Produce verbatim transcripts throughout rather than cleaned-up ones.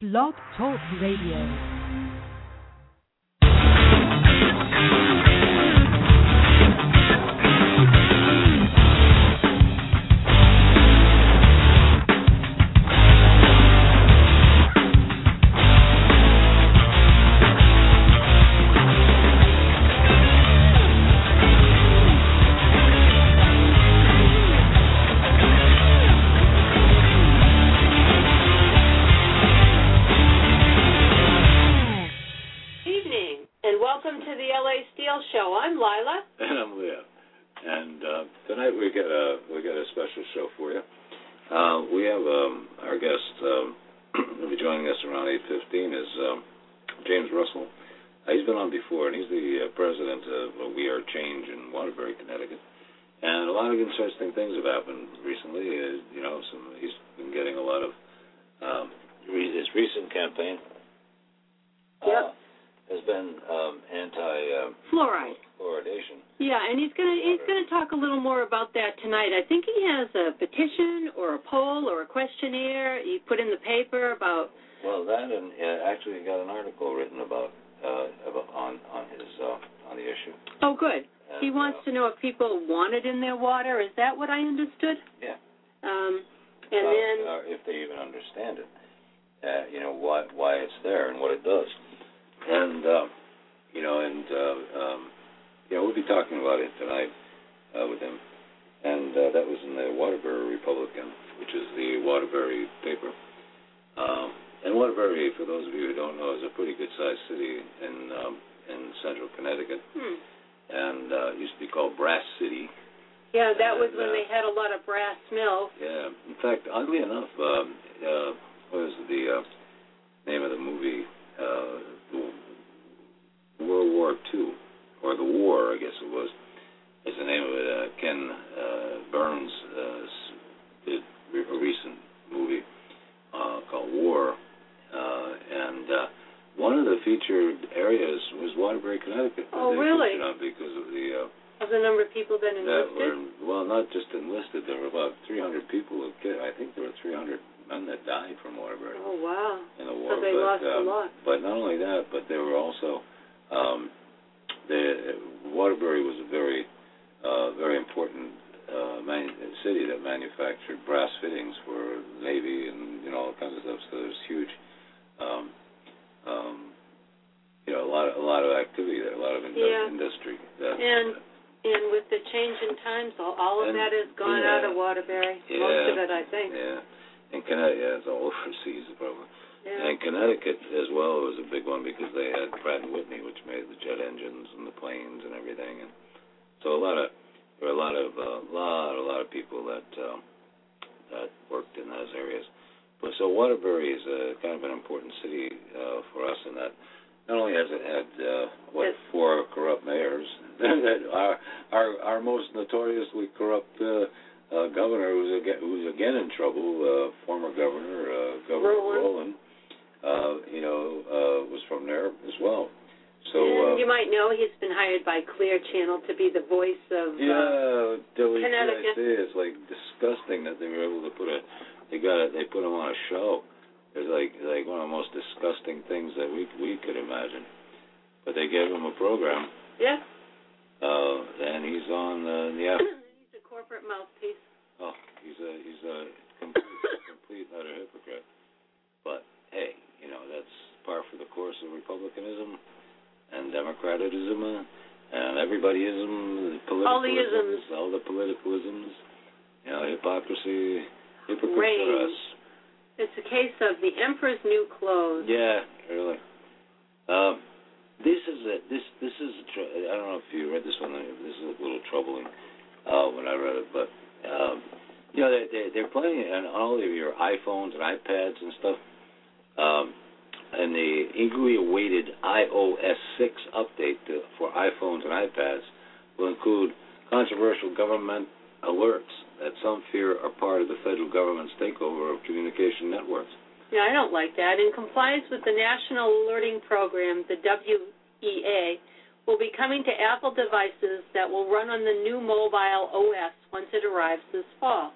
Blog Talk Radio. Show. I'm Lila. And I'm Leah. And uh, tonight we got a we got a special show for you. Uh, we have um, our guest um, will be joining us around eight fifteen is um, James Russell. Uh, he's been on before, and he's the uh, president of uh, We Are Change in Waterbury, Connecticut. And a lot of interesting things have happened recently. Uh, you know, some he's been getting a lot of um, his recent campaign. Yep. Uh, has been um, anti uh, fluoride fluoridation. Yeah, and he's gonna he's gonna talk a little more about that tonight. I think he has a petition or a poll or a questionnaire he put in the paper about. Well, that and uh, actually he got an article written about uh, about on on his uh, on the issue. Oh, good. And, he wants uh, to know if people want it in their water. Is that what I understood? Yeah. Um, and uh, then uh, if they even understand it, uh, you know why why it's there and what it does. And, uh, you know, and, uh, um, you know, we'll be talking about it tonight uh, with him. And uh, that was in the Waterbury Republican, which is the Waterbury paper. Um, and Waterbury, for those of you who don't know, is a pretty good-sized city in um, in central Connecticut. Hmm. And uh, it used to be called Brass City. Yeah, that was and, when uh, they had a lot of brass mills. Yeah. In fact, oddly enough, um, uh, what was the uh, name of the movie? Uh, World War Two, or The War, I guess it was, is the name of it. Uh, Ken uh, Burns uh, did a recent movie uh, called War, uh, and uh, one of the featured areas was Waterbury, Connecticut. Oh, really? On because of the uh, of the number of people that enlisted. That were, well, not just enlisted. There were about three hundred people. I think there were three hundred men that died from Waterbury. Oh, wow. In the war. So they but, lost um, a lot. But not only that, but they were also, um, the Waterbury was a very, uh, very important uh, manu- city that manufactured brass fittings for the Navy and, you know, all kinds of stuff. So there's huge, um, um, you know, a lot of, a lot of activity there, a lot of indu- Yeah. industry. That, And and with the change in times, all, all of and, that has gone yeah, out of Waterbury. Yeah, Most of it, I think. Yeah. In Connecticut, yeah, it's all overseas, probably. Yeah. And Connecticut as well was a big one because they had Pratt and Whitney, which made the jet engines and the planes and everything. And so a lot of there were a lot of uh, lot a lot of people that uh, that worked in those areas. But so Waterbury is a kind of an important city uh, for us in that not only has it had uh, what Yes. four corrupt mayors, that our our our most notoriously corrupt. Uh, Uh, governor who's again, who's again in trouble, uh, former governor, uh, Governor Rowland, Rowland uh, you know, uh, was from there as well. So and uh, you might know he's been hired by Clear Channel to be the voice of yeah, uh, W C I C. Connecticut. It's like disgusting that they were able to put a they got it they put him on a show. It's like like one of the most disgusting things that we we could imagine. But they gave him a program. Yeah. Uh, and he's on uh, the afternoon. He's a corporate mouthpiece. Oh, he's a he's a complete, complete utter hypocrite. But hey, you know that's par for the course of republicanism and democratism and everybodyism, the All the isms, all the politicalisms, you know, hypocrisy, hypocrites Reign. for us. It's a case of the emperor's new clothes. Yeah, really. Um, this is a this this is a tr- I don't know if you read this one. This is a little troubling uh, when I read it, but. Um, you know, they, they, they're playing on all of your iPhones and iPads and stuff. Um, and the eagerly awaited i O S six update to, for iPhones and iPads will include controversial government alerts that some fear are part of the federal government's takeover of communication networks. Yeah, I don't like that. In compliance with the National Alerting Program, the W E A, will be coming to Apple devices that will run on the new mobile O S once it arrives this fall.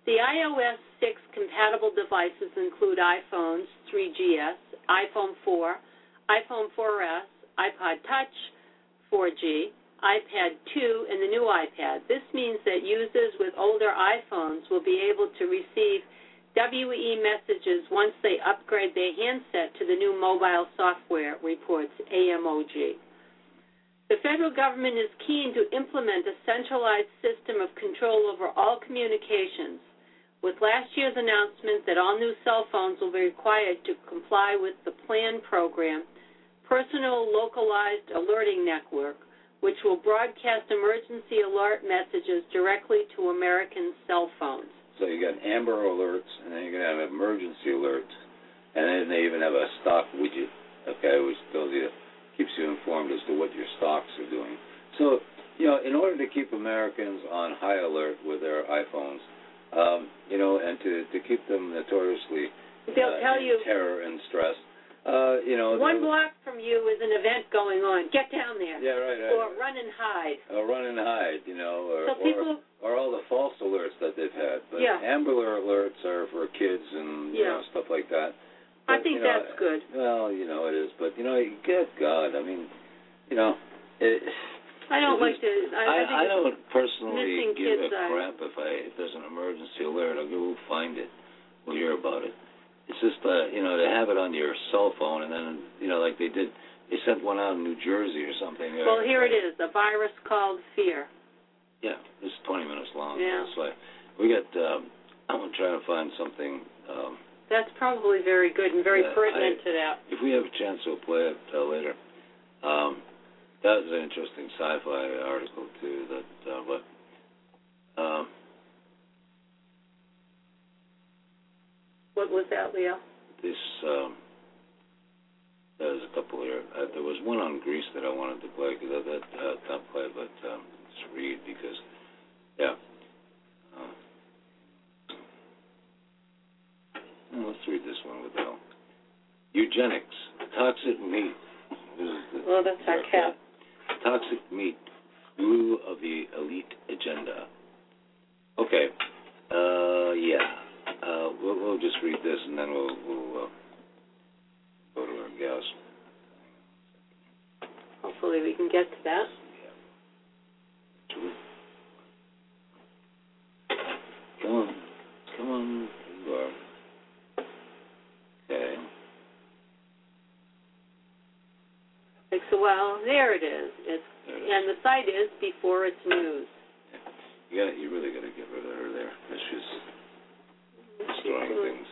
The i O S six compatible devices include iPhones three G S, iPhone four, iPhone four S, iPod Touch four G, iPad two, and the new iPad. This means that users with older iPhones will be able to receive W E messages once they upgrade their handset to the new mobile software, reports A M O G. The federal government is keen to implement a centralized system of control over all communications, with last year's announcement that all new cell phones will be required to comply with the PLAN program, Personal Localized Alerting Network, which will broadcast emergency alert messages directly to American cell phones. So you got Amber Alerts, and then you're going to have emergency alerts, and then they even have a stock widget, okay, which tells you, keeps you informed as to what your stocks are doing. So, you know, in order to keep Americans on high alert with their iPhones, Um, you know, and to, to keep them notoriously They'll uh, tell in you terror and stress, uh, you know. one block from you is an event going on. Get down there. Yeah, right, right. Or run and hide. Or run and hide, you know, or, so people, or, or all the false alerts that they've had. But yeah. Amber Alerts are for kids and, you yeah. know, stuff like that. But, I think you know, that's good. Well, you know, it is. But, you know, good God, I mean, you know, it... I don't Is like to. I, I, think I don't personally missing give kids a are- crap if I if there's an emergency alert. I'll go find it. We'll hear about it. It's just uh, you know, to have it on your cell phone, and then you know, like they did, they sent one out in New Jersey or something. Well, here it is, a virus called fear. Yeah, it's twenty minutes long. Yeah. That's why we got. Um, I'm gonna try to find something. Um, That's probably very good and very Yeah, pertinent I- to that. if we have a chance, we'll play it uh, later. Um, That was an interesting sci-fi article too. That, uh, but um, What was that, Leo? this um, there's a couple here. Uh, there was one on Greece that I wanted to play because I that uh, not play, but um, let's read because yeah. Uh, well, let's read this one with Al. Eugenics, toxic meat. This is the Well, that's our cat. Toxic meat, glue of the elite agenda. Okay, uh, yeah, uh, we'll, we'll just read this and then we'll, we'll uh, go to our guest. Hopefully we can get to that. Come on, come on, you are. Okay. Takes a while. There it is. It's There it is. and the site is Before It's News. You got, you really got to get rid of her there. Because she's destroying things.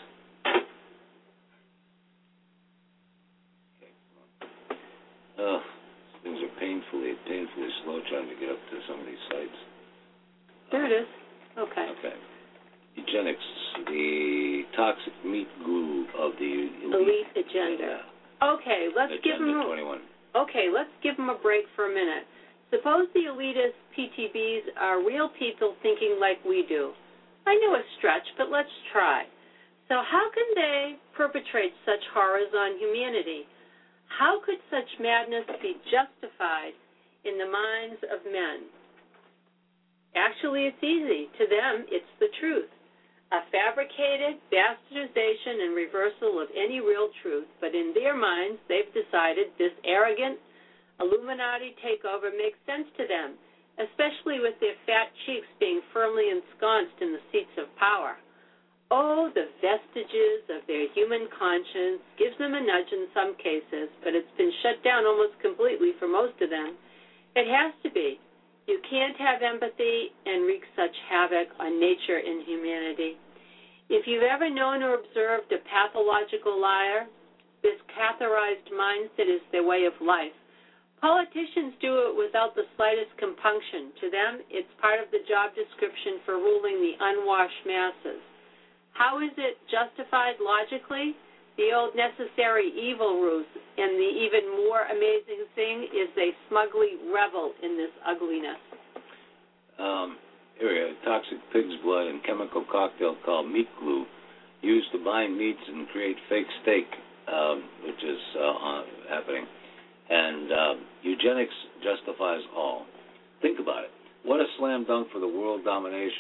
Okay, come on. Oh, things are painfully, painfully slow trying to get up to some of these sites. There it is. Okay. Okay. Eugenics, the toxic meat glue of the elite, Elite agenda. Okay, let's agenda give them a, twenty-one. okay, let's give them a break for a minute. Suppose the elitist P T Bs are real people thinking like we do. I know a stretch, but let's try. So how can they perpetrate such horrors on humanity? How could such madness be justified in the minds of men? Actually, it's easy. To them, it's the truth. A fabricated bastardization and reversal of any real truth, but in their minds, they've decided this arrogant Illuminati takeover makes sense to them, especially with their fat cheeks being firmly ensconced in the seats of power. Oh, the vestiges of their human conscience gives them a nudge in some cases, but it's been shut down almost completely for most of them. It has to be. You can't have empathy and wreak such havoc on nature and humanity. If you've ever known or observed a pathological liar, this catheterized mindset is their way of life. Politicians do it without the slightest compunction. To them, it's part of the job description for ruling the unwashed masses. How is it justified logically? The old necessary evil ruse, and the even more amazing thing is they smugly revel in this ugliness. Um, here we go. Toxic pig's blood and chemical cocktail called meat glue, used to bind meats and create fake steak, um, which is uh, happening. And um, eugenics justifies all. Think about it. What a slam dunk for the world domination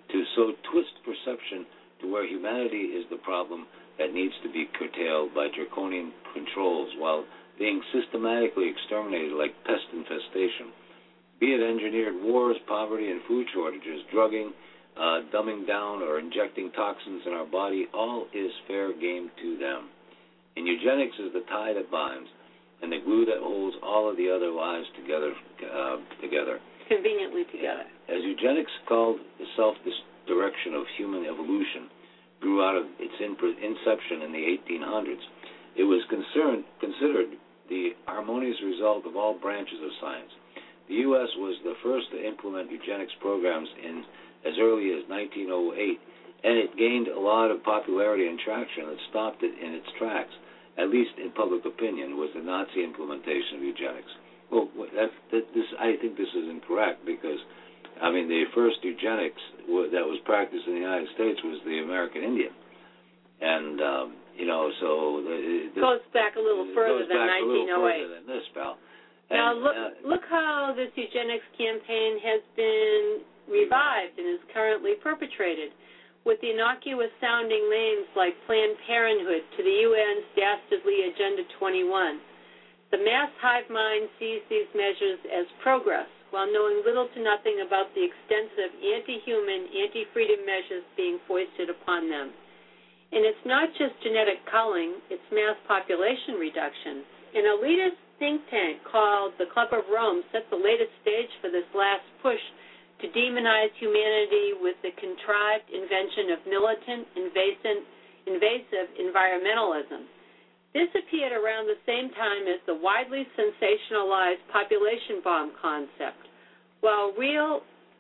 to so twist perception to where humanity is the problem that needs to be curtailed by draconian controls while being systematically exterminated like pest infestation. Be it engineered wars, poverty, and food shortages, drugging, uh, dumbing down, or injecting toxins in our body, all is fair game to them. And eugenics is the tie that binds and the glue that holds all of the other lives together. Uh, together. Conveniently together. As eugenics, called the self-direction of human evolution, grew out of its inception in the eighteen hundreds, it was concerned, considered the harmonious result of all branches of science. The U S was the first to implement eugenics programs in as early as nineteen oh eight, and it gained a lot of popularity and traction that stopped it in its tracks, at least in public opinion, was the Nazi implementation of eugenics. Well, that's, that, this, I think this is incorrect because, I mean, the first eugenics that was practiced in the United States was the American Indian. And, um, you know, so... It goes back a little further than nineteen oh eight. Goes back a little further than this, pal. And, now, look, uh, look how this eugenics campaign has been revived and is currently perpetrated with the innocuous-sounding names like Planned Parenthood to the U N's dastardly Agenda twenty-one. The mass hive mind sees these measures as progress, while knowing little to nothing about the extensive anti-human, anti-freedom measures being foisted upon them. And it's not just genetic culling, it's mass population reduction. An elitist think tank called the Club of Rome set the latest stage for this last push to demonize humanity with the contrived invention of militant, invasive, invasive environmentalism. This appeared around the same time as the widely sensationalized population bomb concept. While real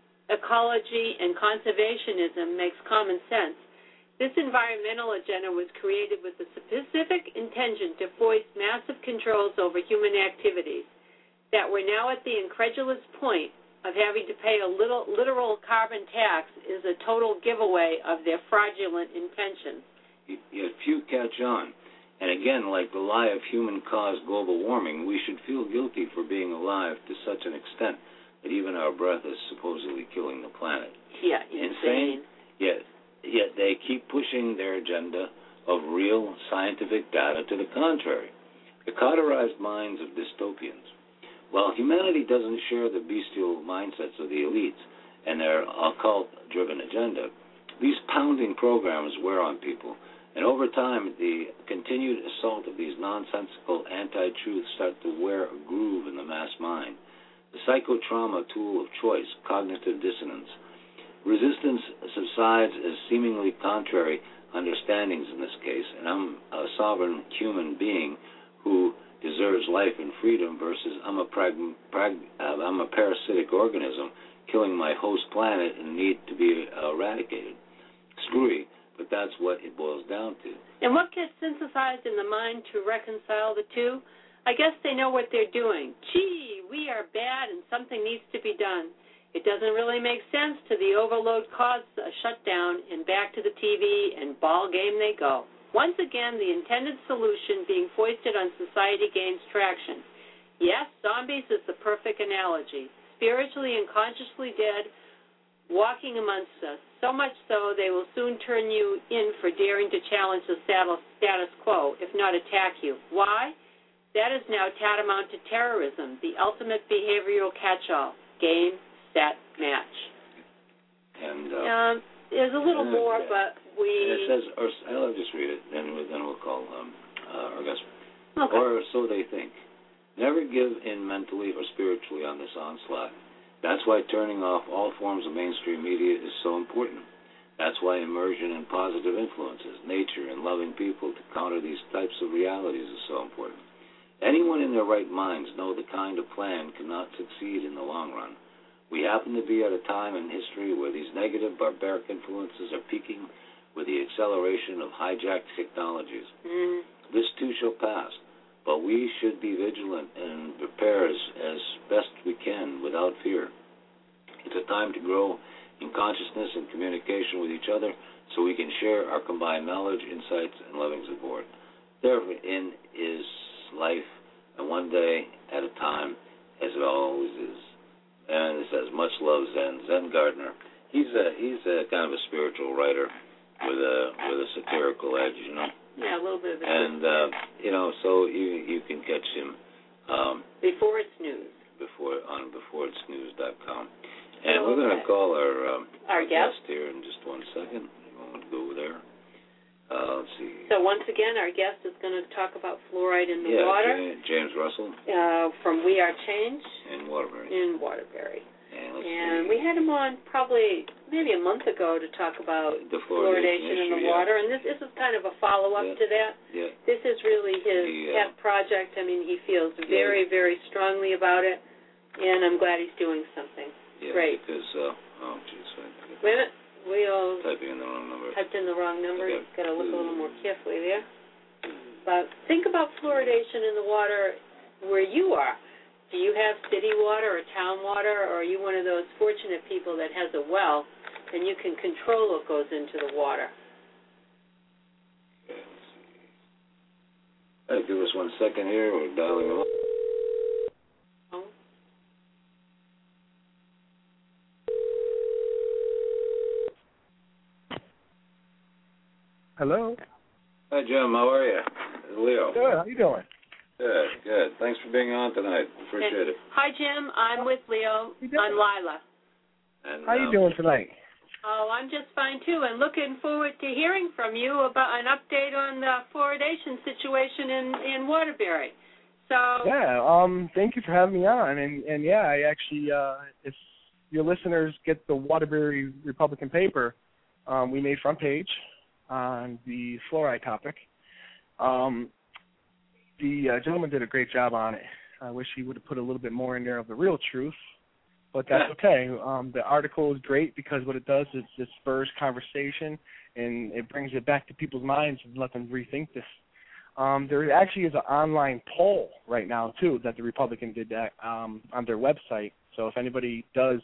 ecology and conservationism makes common sense, this environmental agenda was created with the specific intention to foist massive controls over human activities that were now at the incredulous point of having to pay a little, literal carbon tax is a total giveaway of their fraudulent intentions. Yet few catch on. And again, like the lie of human-caused global warming, we should feel guilty for being alive to such an extent that even our breath is supposedly killing the planet. Yeah, insane. Insane, yet, yet they keep pushing their agenda of real scientific data to the contrary. The cauterized minds of dystopians. While humanity doesn't share the bestial mindsets of the elites and their occult-driven agenda, these pounding programs wear on people. And over time, the continued assault of these nonsensical anti-truths start to wear a groove in the mass mind. The psychotrauma tool of choice, cognitive dissonance. Resistance subsides as seemingly contrary understandings in this case, and I'm a sovereign human being who deserves life and freedom versus I'm a, prag- prag- uh, I'm a parasitic organism killing my host planet and need to be eradicated. Screwy. But that's what it boils down to. And what gets synthesized in the mind to reconcile the two? I guess they know what they're doing. Gee, we are bad and something needs to be done. It doesn't really make sense to the overload cause a shutdown and back to the T V and ball game they go. Once again, the intended solution being foisted on society gains traction. Yes, zombies is the perfect analogy. Spiritually and consciously dead, walking amongst us, so much so they will soon turn you in for daring to challenge the status quo, if not attack you. Why? That is now tantamount to terrorism, the ultimate behavioral catch-all. Game, set, match. And uh, um, there's a little and, more, uh, but we... And it says, or I'll just read it, then, then we'll call um, uh, our guest. Okay. Or so they think. Never give in mentally or spiritually on this onslaught. That's why turning off all forms of mainstream media is so important. That's why immersion in positive influences, nature, and loving people to counter these types of realities is so important. Anyone in their right minds know the kind of plan cannot succeed in the long run. We happen to be at a time in history where these negative, barbaric influences are peaking with the acceleration of hijacked technologies. Mm. This too shall pass. But we should be vigilant and prepare as, as best we can without fear. It's a time to grow in consciousness and communication with each other so we can share our combined knowledge, insights, and loving support. Therein is life, and one day at a time, as it always is. And it says, much love, Zen. Zen Gardner. he's a he's a kind of a spiritual writer with a with a satirical edge, you know. Yeah, a little bit of a And uh, you know, so you you can catch him um, before it's news. Before on before it's news dot com. And oh, we're going to okay. call our um, our guest here in just one second. We want to go there. Uh, let's see. So once again, our guest is going to talk about fluoride in the yeah, water. James, James Russell. Uh, from We Are Change. In Waterbury. In Waterbury. And, and we had him on probably maybe a month ago to talk about the fluoridation, fluoridation in the issue, water. Yeah. And this, this is kind of a follow-up yeah. to that. Yeah. This is really his he, uh, pet project. I mean, he feels very, yeah. very strongly about it. And I'm glad he's doing something. Yeah, Great. Because, uh, oh, geez. Wait a minute. We all typing in the wrong number. Typed in the wrong number. Okay. You've got to look a little more carefully there. But think about fluoridation in the water where you are. Do you have city water or town water, or are you one of those fortunate people that has a well and you can control what goes into the water? Okay, let's see. Hey, give us one second here. We're dialing them up. Oh. Hello. Hi, Jim. How are you? It's Leo. Good. How you doing? Good, good. Thanks for being on tonight. Appreciate it. Hi, Jim. I'm with Leo. I'm Lila. And, How you um, doing tonight? Oh, I'm just fine, too, and looking forward to hearing from you about an update on the fluoridation situation in, in Waterbury. So Yeah, um, thank you for having me on. And, and yeah, I actually, uh, if your listeners get the Waterbury Republican paper, um, we made front page on the fluoride topic. Um, the uh, gentleman did a great job on it. I wish he would have put a little bit more in there of the real truth, but that's okay. Um, the article is great because what it does is it spurs conversation and it brings it back to people's minds and let them rethink this. Um, there actually is an online poll right now, too, that the Republican did that um, on their website. So if anybody does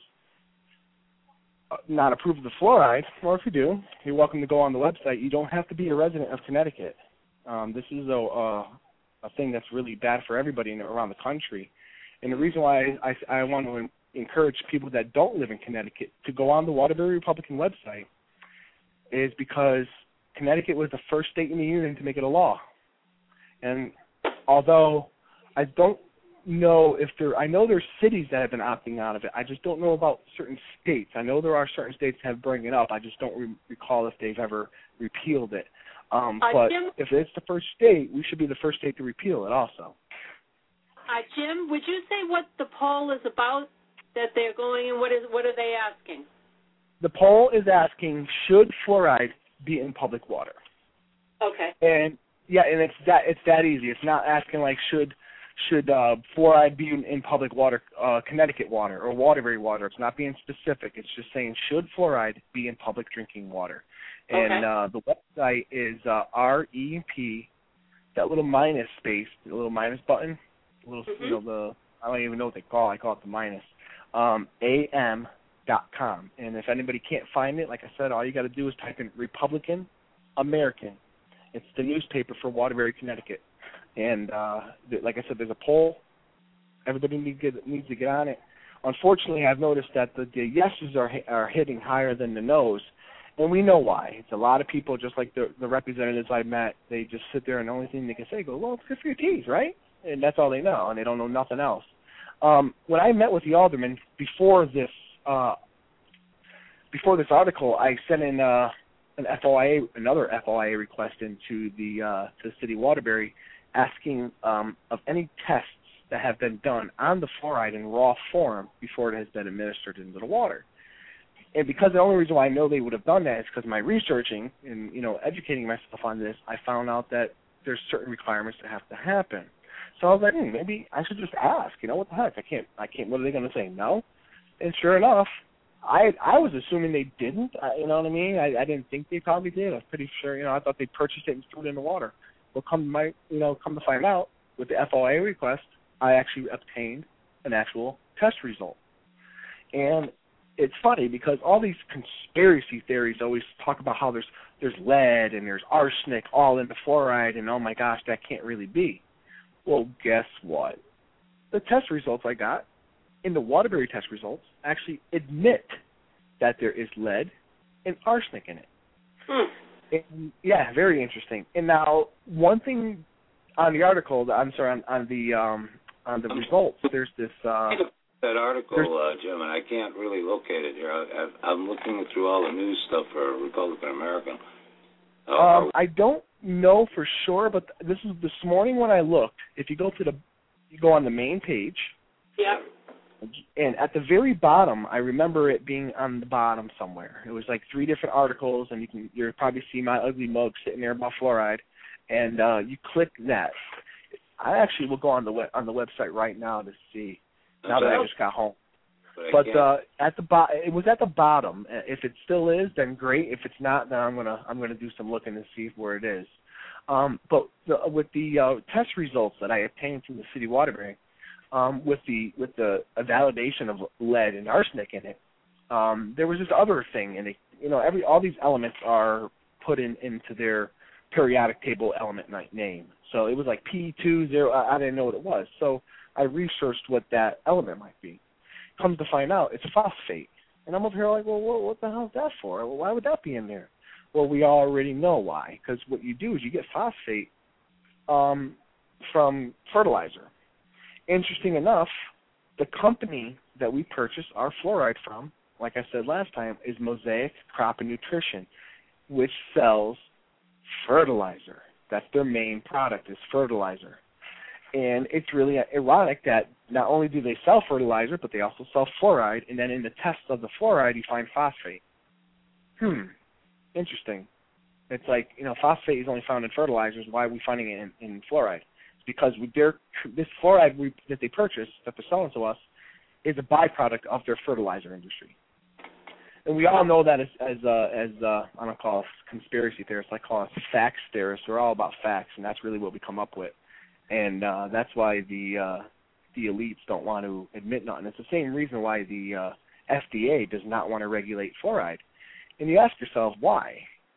not approve of the fluoride, or if you do, you're welcome to go on the website. You don't have to be a resident of Connecticut. Um, this is a, a, a thing that's really bad for everybody in, around the country. And the reason why I, I want to encourage people that don't live in Connecticut to go on the Waterbury Republican website is because Connecticut was the first state in the union to make it a law. And although I don't know if there, I know there's cities that have been opting out of it. I just don't know about certain states. I know there are certain states that have bring it up. I just don't re- recall if they've ever repealed it. Um, uh, but Jim, if it's the first state, we should be the first state to repeal it also. Uh, Jim, would you say what the poll is about that they're going and what is what are they asking? The poll is asking, should fluoride be in public water? Okay. And yeah, and it's that it's that easy. It's not asking like should should uh, fluoride be in, in public water, uh, Connecticut water or Waterbury water. It's not being specific. It's just saying should fluoride be in public drinking water. And okay. uh, the website is uh, R E P, that little minus space, the little minus button, the little mm-hmm. you know the I don't even know what they call it. I call it the minus. Um, A M dot com. And if anybody can't find it, like I said, all you got to do is type in Republican American. It's the newspaper for Waterbury, Connecticut. And uh, th- like I said, there's a poll. Everybody need to get, needs to get on it. Unfortunately, I've noticed that the, the yeses are are hitting higher than the nos, and we know why. It's a lot of people, just like the, the representatives I met, they just sit there and the only thing they can say, go, well, it's good for your teeth, right? And that's all they know, and they don't know nothing else. Um, when I met with the alderman before this uh, before this article, I sent in uh, an F O I A, another F O I A request into the uh, to the city of Waterbury, asking um, of any tests that have been done on the fluoride in raw form before it has been administered into the water. And because the only reason why I know they would have done that is because of my researching and, you know, educating myself on this, I found out that there's certain requirements that have to happen. So I was like, hmm, maybe I should just ask, you know, what the heck? I can't, I can't, what are they going to say, no? And sure enough, I I was assuming they didn't, I, you know what I mean? I, I didn't think they probably did. I was pretty sure, you know, I thought they purchased it and threw it in the water. Well, come to my, you know, come to find out, with the F O I A request, I actually obtained an actual test result. And it's funny because all these conspiracy theories always talk about how there's there's lead and there's arsenic all in the fluoride, and oh my gosh, that can't really be. Well, guess what? The test results I got in the Waterbury test results actually admit that there is lead and arsenic in it. Hmm. And, yeah, very interesting. And now, one thing on the article, I'm sorry, on, on the um, on the results, there's this. Uh, that article, uh, Jim, and I can't really locate it here. I, I, I'm looking through all the news stuff for Republican American. Uh, um, I don't know for sure, but this is this morning when I looked. If you go to the, you go on the main page. Yep. And at the very bottom, I remember it being on the bottom somewhere. It was like three different articles, and you can you'll probably see my ugly mug sitting there about fluoride, and uh, you click that. I actually will go on the web, on the website right now to see. Now that I just got home, but, but uh, at the bo- it was at the bottom. If it still is, then great. If it's not, then I'm gonna I'm gonna do some looking to see where it is. Um, but the, with the uh, test results that I obtained from the city of Waterbury. Um, with the with the a validation of lead and arsenic in it, um, there was this other thing, and you know, every all these elements are put in into their periodic table element name. So it was like P two zero. I, I didn't know what it was, so I researched what that element might be. Comes to find out, it's phosphate, and I'm over here like, well, what, what the hell is that for? Well, why would that be in there? Well, we already know why, because what you do is you get phosphate um, from fertilizer. Interesting enough, the company that we purchase our fluoride from, like I said last time, is Mosaic Crop and Nutrition, which sells fertilizer. That's their main product is fertilizer. And it's really ironic that not only do they sell fertilizer, but they also sell fluoride, and then in the test of the fluoride, you find phosphate. Hmm, interesting. It's like, you know, phosphate is only found in fertilizers. Why are we finding it in, in fluoride? Because with their, this fluoride we, that they purchase, that they're selling to us, is a byproduct of their fertilizer industry. And we all know that as, as, uh, as uh, I don't call us conspiracy theorists, I call us facts theorists. We're all about facts, and that's really what we come up with. And uh, that's why the uh, the elites don't want to admit nothing. It's the same reason why the uh, F D A does not want to regulate fluoride. And you ask yourself, why?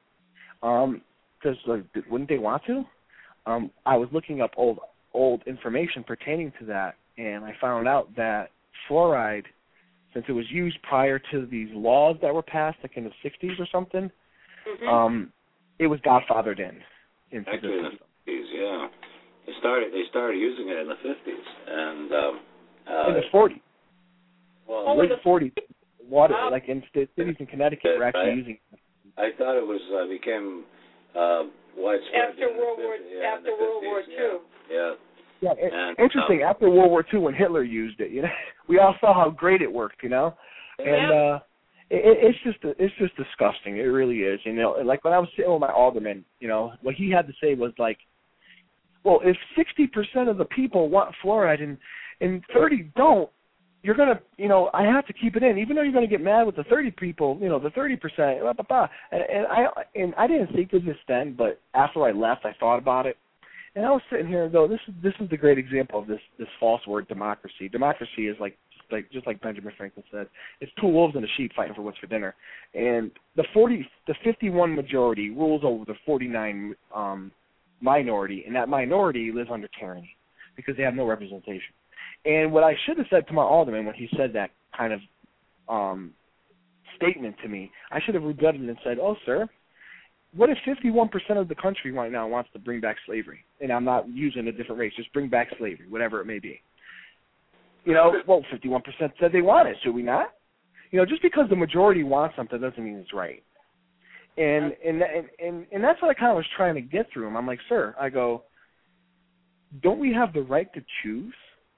Because um, uh, wouldn't they want to? Um, I was looking up old old information pertaining to that, and I found out that fluoride, since it was used prior to these laws that were passed, like in the sixties or something, mm-hmm. um, it was godfathered in into Actually, the in the fifties, yeah. They started they started using it in the fifties and um, uh, in the forties. Well, oh, late the forties, water wow. like in st- cities in Connecticut were actually I, using it. I thought it was uh, became uh, widespread after in the World War fifties, yeah, after in the World War fifties, Two. Yeah. Yeah, it, and, interesting. um, After World War Two, when Hitler used it, you know, we all saw how great it worked, you know, and uh, it, it's just it's just disgusting. It really is. You know, like when I was sitting with my alderman, you know, what he had to say was like, well, if sixty percent of the people want fluoride and and thirty don't, you're gonna, you know, I have to keep it in, even though you're gonna get mad with the thirty people, you know, the thirty percent, blah, blah, blah. And, and I and I didn't think of this then, but after I left, I thought about it. And I was sitting here and go, this is this is the great example of this this false word, democracy. Democracy is like like just like Benjamin Franklin said, it's two wolves and a sheep fighting for what's for dinner. And the forty, the fifty-one majority rules over the forty-nine um, minority, and that minority lives under tyranny because they have no representation. And what I should have said to my alderman when he said that kind of um, statement to me, I should have rebutted and said, oh, sir, what if fifty-one percent of the country right now wants to bring back slavery? And I'm not using a different race, just bring back slavery, whatever it may be. You know, well, fifty-one percent said they want it, should we not? You know, just because the majority wants something doesn't mean it's right. And and and and, and that's what I kind of was trying to get through him. I'm like, sir, I go, don't we have the right to choose?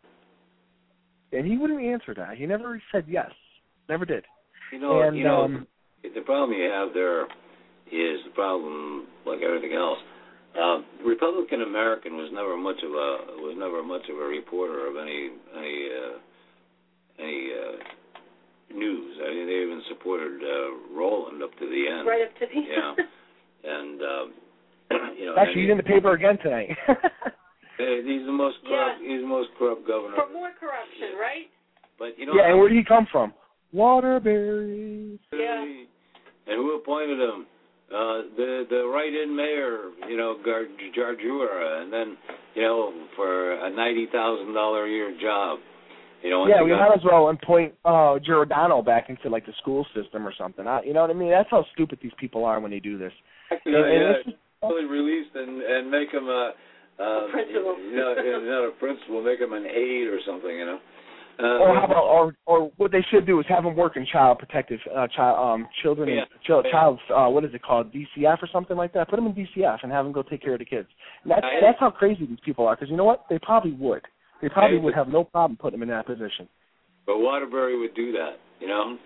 And he wouldn't answer that. He never said yes. Never did. You know, and, you know, um, the problem you have there is the problem like everything else. Uh, Republican American was never much of a was never much of a reporter of any any uh, any uh, news. I mean, they even supported uh, Roland up to the end. Right up to the end. Yeah, and um, you know, actually, he's in the paper again tonight. he's the most corrupt. Yeah. He's the most corrupt governor. For more corruption, yeah. right? But you know, yeah, and where did he come from? Waterbury. Yeah. And who appointed him? Uh, the the write-in mayor, you know, Gar- Jarjura, and then, you know, for a ninety thousand dollar a year job. You know, once yeah, you we got, might as well point uh, Giordano back into like the school system or something. I, you know what I mean? That's how stupid these people are when they do this. Exactly, and, and yeah, it's just, really released and and make them a, um, a principal. You know, not a principal, make them an aide or something. You know. Uh, or how about, or or what they should do is have them work in child protective, uh, child um children, Yeah. child, Yeah. child uh, what is it called, D C F or something like that. Put them in D C F and have them go take care of the kids. And that's I, that's how crazy these people are. Because you know what? They probably would. They probably I, would have no problem putting them in that position. But Waterbury would do that. You know.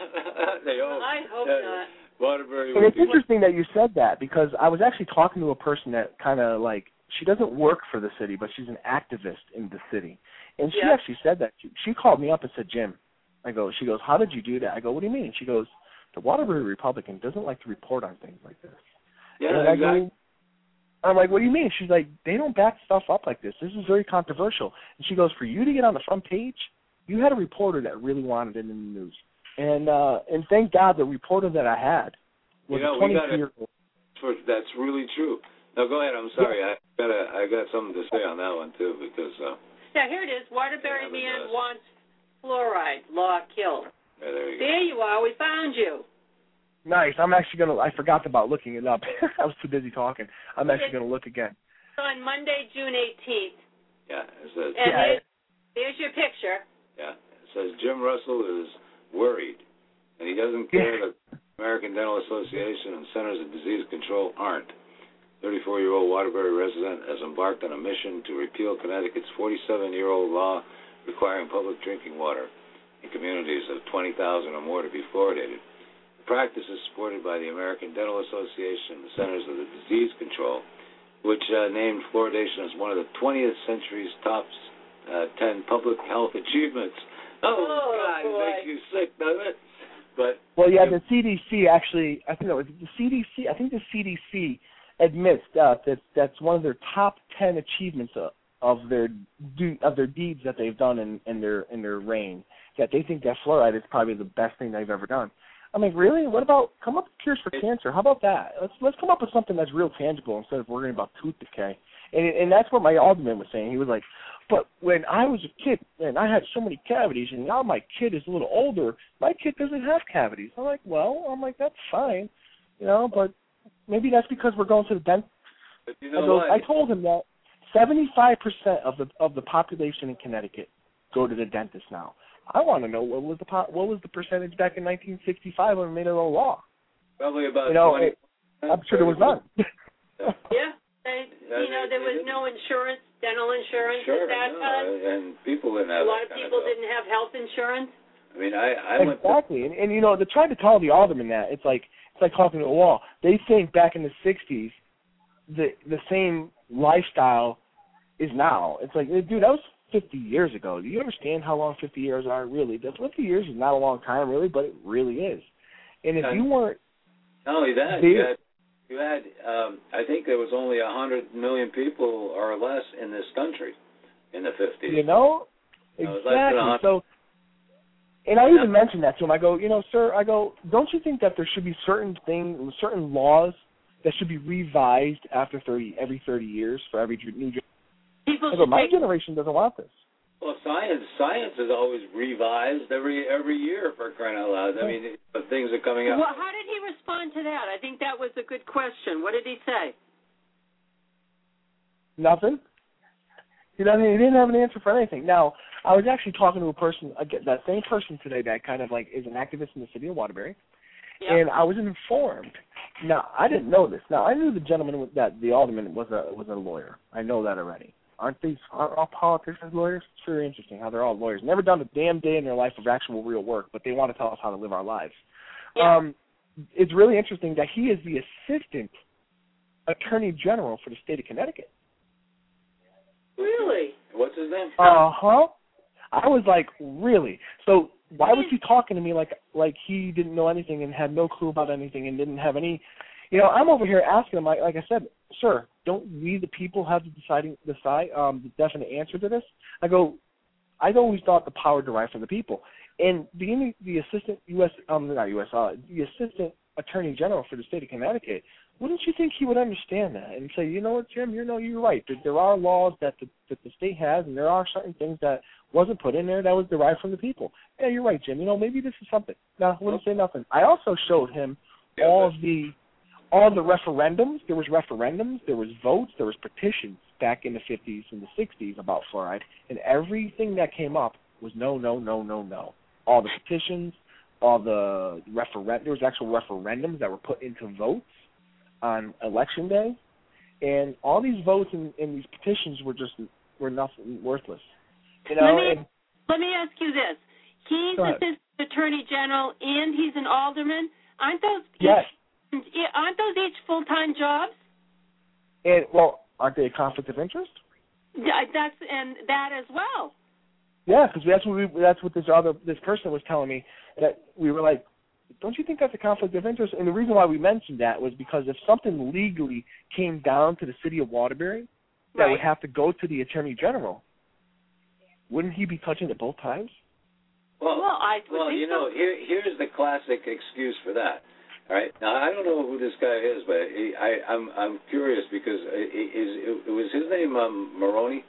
they all, I hope uh, not. Waterbury And would it's do interesting that you said that because I was actually talking to a person that kind of like, she doesn't work for the city, but she's an activist in the city. And she Yeah. actually said that. She, she called me up and said, Jim, I go, she goes, how did you do that? I go, what do you mean? She goes, the Waterbury Republican doesn't like to report on things like this. Yeah, and I exactly. go, I'm like, what do you mean? She's like, they don't back stuff up like this. This is very controversial. And she goes, for you to get on the front page, you had a reporter that really wanted it in the news. And uh, and thank God the reporter that I had was You know, a we twenty-two gotta- year old. That's really true. Now go ahead. I'm sorry. I got a, I got something to say on that one too because. Uh, Now, here it is. Waterbury Yeah, man it does. wants fluoride. Law killed. yeah, there you go. There you are. We found you. Nice. I'm actually gonna. I forgot about looking it up. I was too busy talking. I'm actually gonna look again. On Monday, June eighteenth. Yeah, it says. And Yeah. here's, here's your picture. Yeah, it says Jim Russell is worried, and he doesn't care Yeah. that American Dental Association and Centers of Disease Control aren't. thirty-four-year-old Waterbury resident has embarked on a mission to repeal Connecticut's forty-seven-year-old law requiring public drinking water in communities of twenty thousand or more to be fluoridated. The practice is supported by the American Dental Association and the Centers of the Disease Control, which uh, named fluoridation as one of the twentieth century's top uh, ten public health achievements. Oh, Oh, God, boy. it makes you sick, doesn't it? But Well, yeah, the C D C actually. I think it was the C D C. I think the C D C admits uh, that that's one of their top ten achievements of, of their do, of their deeds that they've done in, in their in their reign. That they think that fluoride is probably the best thing they've ever done. I mean, really? What about come up with cures for cancer? How about that? Let's let's come up with something that's real tangible instead of worrying about tooth decay. And and that's what my alderman was saying. He was like, but when I was a kid and I had so many cavities, and now my kid is a little older, my kid doesn't have cavities. I'm like, well, I'm like that's fine, you know, but maybe that's because we're going to the dentist. But you I, know go, what? I told him that seventy-five percent of the of the population in Connecticut go to the dentist now. I want to know what was the po- what was the percentage back in nineteen sixty-five when we made it a law. Probably about You know, twenty. it, I'm sure there was none. Yeah. They, Yeah, you know, they- there they was no insurance, dental insurance Sure, at that no, time. and people didn't have A lot that of kind people of didn't have health insurance. I mean, I, I went to, Exactly, and, and you know, to try to tell the alderman that it's like it's like talking to a wall. They think back in the sixties, the the same lifestyle is now. It's like, dude, that was fifty years ago. Do you understand how long fifty years are? Really, that fifty years is not a long time, really, but it really is. And if Yeah. you weren't, not only that, they- you had, you had um, I think there was only a hundred million people or less in this country in the fifties. you know, It was less than a exactly. hundred. So, and I Yeah. even mentioned that to him. I go, you know, sir, I go, don't you think that there should be certain things, certain laws that should be revised after thirty, every thirty years for every new generation? People I go, should my take, generation doesn't want this. Well, science science is always revised every every year for crying out loud. I mean, the things are coming out. well, how did he respond to that? I think that was a good question. What did he say? Nothing. You know, he didn't have an answer for anything. Now, I was actually talking to a person, again, that same person today that kind of like is an activist in the city of Waterbury, Yeah. and I was informed. Now, I didn't know this. Now, I knew the gentleman that the alderman was a was a lawyer. I know that already. Aren't these aren't all politicians lawyers? It's very interesting how they're all lawyers. Never done a damn day in their life of actual real work, but they want to tell us how to live our lives. Yeah. Um, it's really interesting that he is the assistant attorney general for the state of Connecticut. Really? What's his name? Uh huh. I was like, really? So why was he talking to me like like he didn't know anything and had no clue about anything and didn't have any? You know, I'm over here asking him, like, like I said, sir, don't we the people have the deciding decide um, the definite answer to this? I go, I always thought the power derived from the people. And being the assistant U S um not U S uh, the assistant attorney general for the state of Connecticut, wouldn't you think he would understand that and say, you know what, Jim, you know, you're right. There, there are laws that the, that the state has, and there are certain things that wasn't put in there that was derived from the people. Yeah, you're right, Jim. You know, maybe this is something. No, I wouldn't say nothing. I also showed him Yeah, all but- of the all the referendums. There was referendums. There was votes. There was petitions back in the fifties and the sixties about fluoride, and everything that came up was no, no, no, no, no. All the petitions, all the referendums. There was actual referendums that were put into votes on election day, and all these votes and, and these petitions were just were nothing, worthless. You know, let me and, let me ask you this: he's Go ahead. assistant attorney general and he's an alderman. Aren't those yes, each, aren't those each full time jobs? and well, aren't they a conflict of interest? Yeah, that's and that as well. Yeah, because that's what we, that's what this other this person was telling me, that we were like, don't you think that's a conflict of interest? And the reason why we mentioned that was because if something legally came down to the city of Waterbury, that Right. would have to go to the attorney general. Wouldn't he be touching it both times? Well, Well, I would well, think you know, so. here here's the classic excuse for that. All right. Now I don't know who this guy is, but he, I, I'm I'm curious because is it was his name um, Maroney?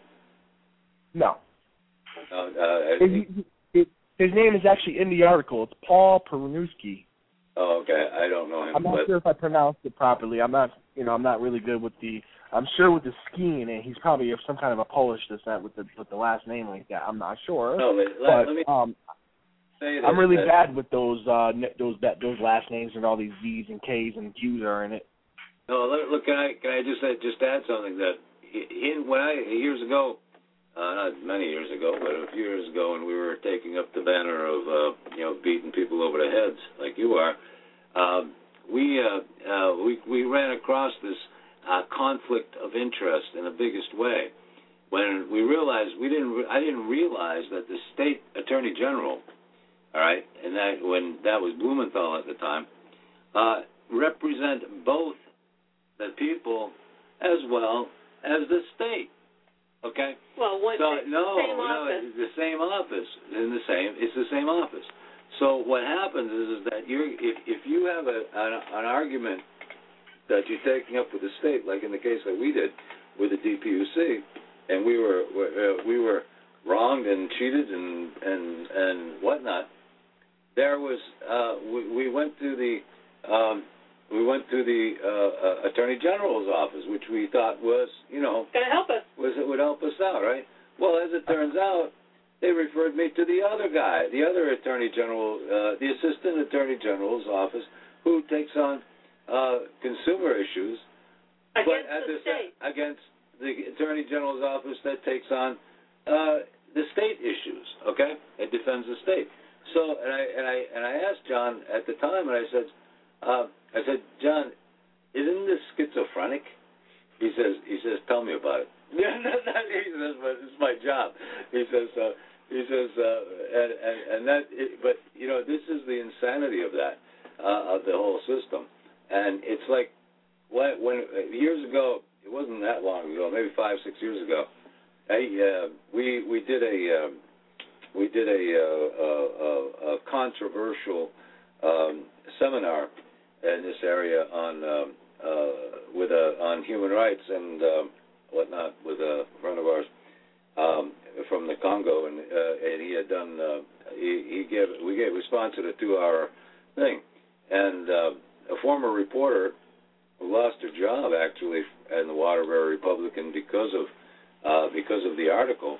No. Uh, uh, His, his, his name is actually in the article. It's Paul Perunuski. oh, okay. I don't know him, I'm not but sure if I pronounced it properly. I'm not, you know, I'm not really good with the. I'm sure with the skiing, and he's probably of some kind of a Polish descent with the with the last name like that. I'm not sure. no. But let, but let me um, say this. I'm really that, bad with those uh n- those that those last names and all these Z's and K's and Q's are in it. No, look, look, can I can I just uh, just add something that in when I years ago, uh, not many years ago, but a few years ago, when we were taking up the banner of uh, you know beating people over the heads like you are, um, we uh, uh, we we ran across this uh, conflict of interest in the biggest way when we realized we didn't re- I didn't realize that the state attorney general, all right, and that when that was Blumenthal at the time, uh, represent both the people as well as the state. Okay? Well, what So the no, same no, office. it's the same office. In the same it's the same office. So what happens is, is that you're if if you have a an, an argument that you're taking up with the state, like in the case that we did with the D P U C, and we were uh, we were wronged and cheated and and and whatnot. There was uh, we, we went to the um, we went to the uh, uh, Attorney General's office, which we thought was you know Going to help us. was it would help us out, right? Well, as it turns out, they referred me to the other guy, the other Attorney General, uh, the Assistant Attorney General's office, who takes on uh, consumer issues, but Against at the the state. against the Attorney General's office that takes on uh, the state issues. Okay, it defends the state. So, and I and I and I asked John at the time, and I said, uh, I said, John, isn't this schizophrenic? He says, he says, tell me about it. Yeah, he says, but it's my job. He says, uh, he says, uh, and and, and that, it, but you know, this is the insanity of that, uh, of the whole system, and it's like when, when years ago, it wasn't that long ago, maybe five, six years ago, I, uh, we we did a um, we did a, uh, a, a controversial um, seminar in this area on um, uh, with a, on human rights and um, whatnot with a friend of ours um, from the Congo, and uh, and he had done uh, he, he gave we gave we sponsored a two-hour thing, and uh, a former reporter who lost her job actually in the Waterbury Republican because of uh, because of the article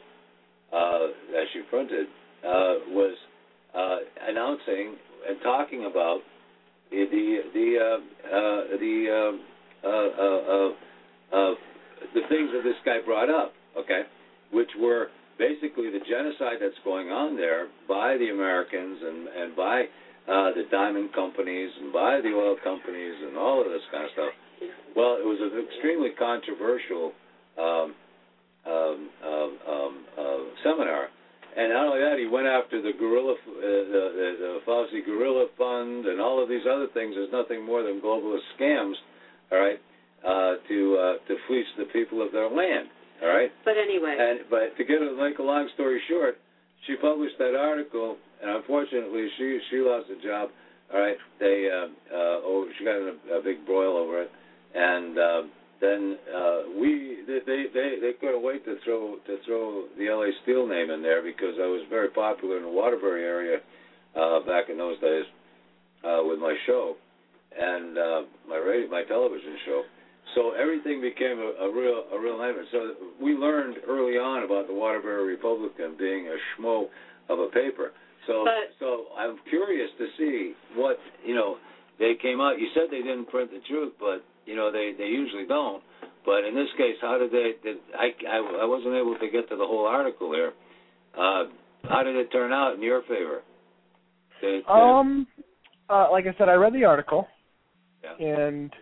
uh, that she printed uh, was uh, announcing and talking about the the uh, uh, the uh, uh, uh, uh, the things that this guy brought up, okay, which were basically the genocide that's going on there by the Americans and and by uh, the diamond companies and by the oil companies and all of this kind of stuff. Well, it was an extremely controversial um, um, um, um, uh, seminar. And not only that, he went after the gorilla, uh, the, the, the Fauci Gorilla Fund, and all of these other things. There's nothing more than globalist scams, all right, uh, to uh, to fleece the people of their land, all right. But anyway, And but to get a, make a long story short, she published that article, and unfortunately, she she lost a job. All right, they uh, uh, oh she got in a, a big broil over it, and uh, then uh, we they, they they they couldn't wait to throw to throw the L A Steel name in there because I was very popular in the Waterbury area uh, back in those days uh, with my show and uh, my radio, my television show. So everything became a, a real a real nightmare. So we learned early on about the Waterbury Republican being a schmo of a paper. So but, so I'm curious to see what, you know, they came out. You said they didn't print the truth, but, you know, they, they usually don't. But in this case, how did they, did, I, I, I wasn't able to get to the whole article there. Uh, how did it turn out in your favor? Did, um, uh, like I said, I read the article, yeah. and,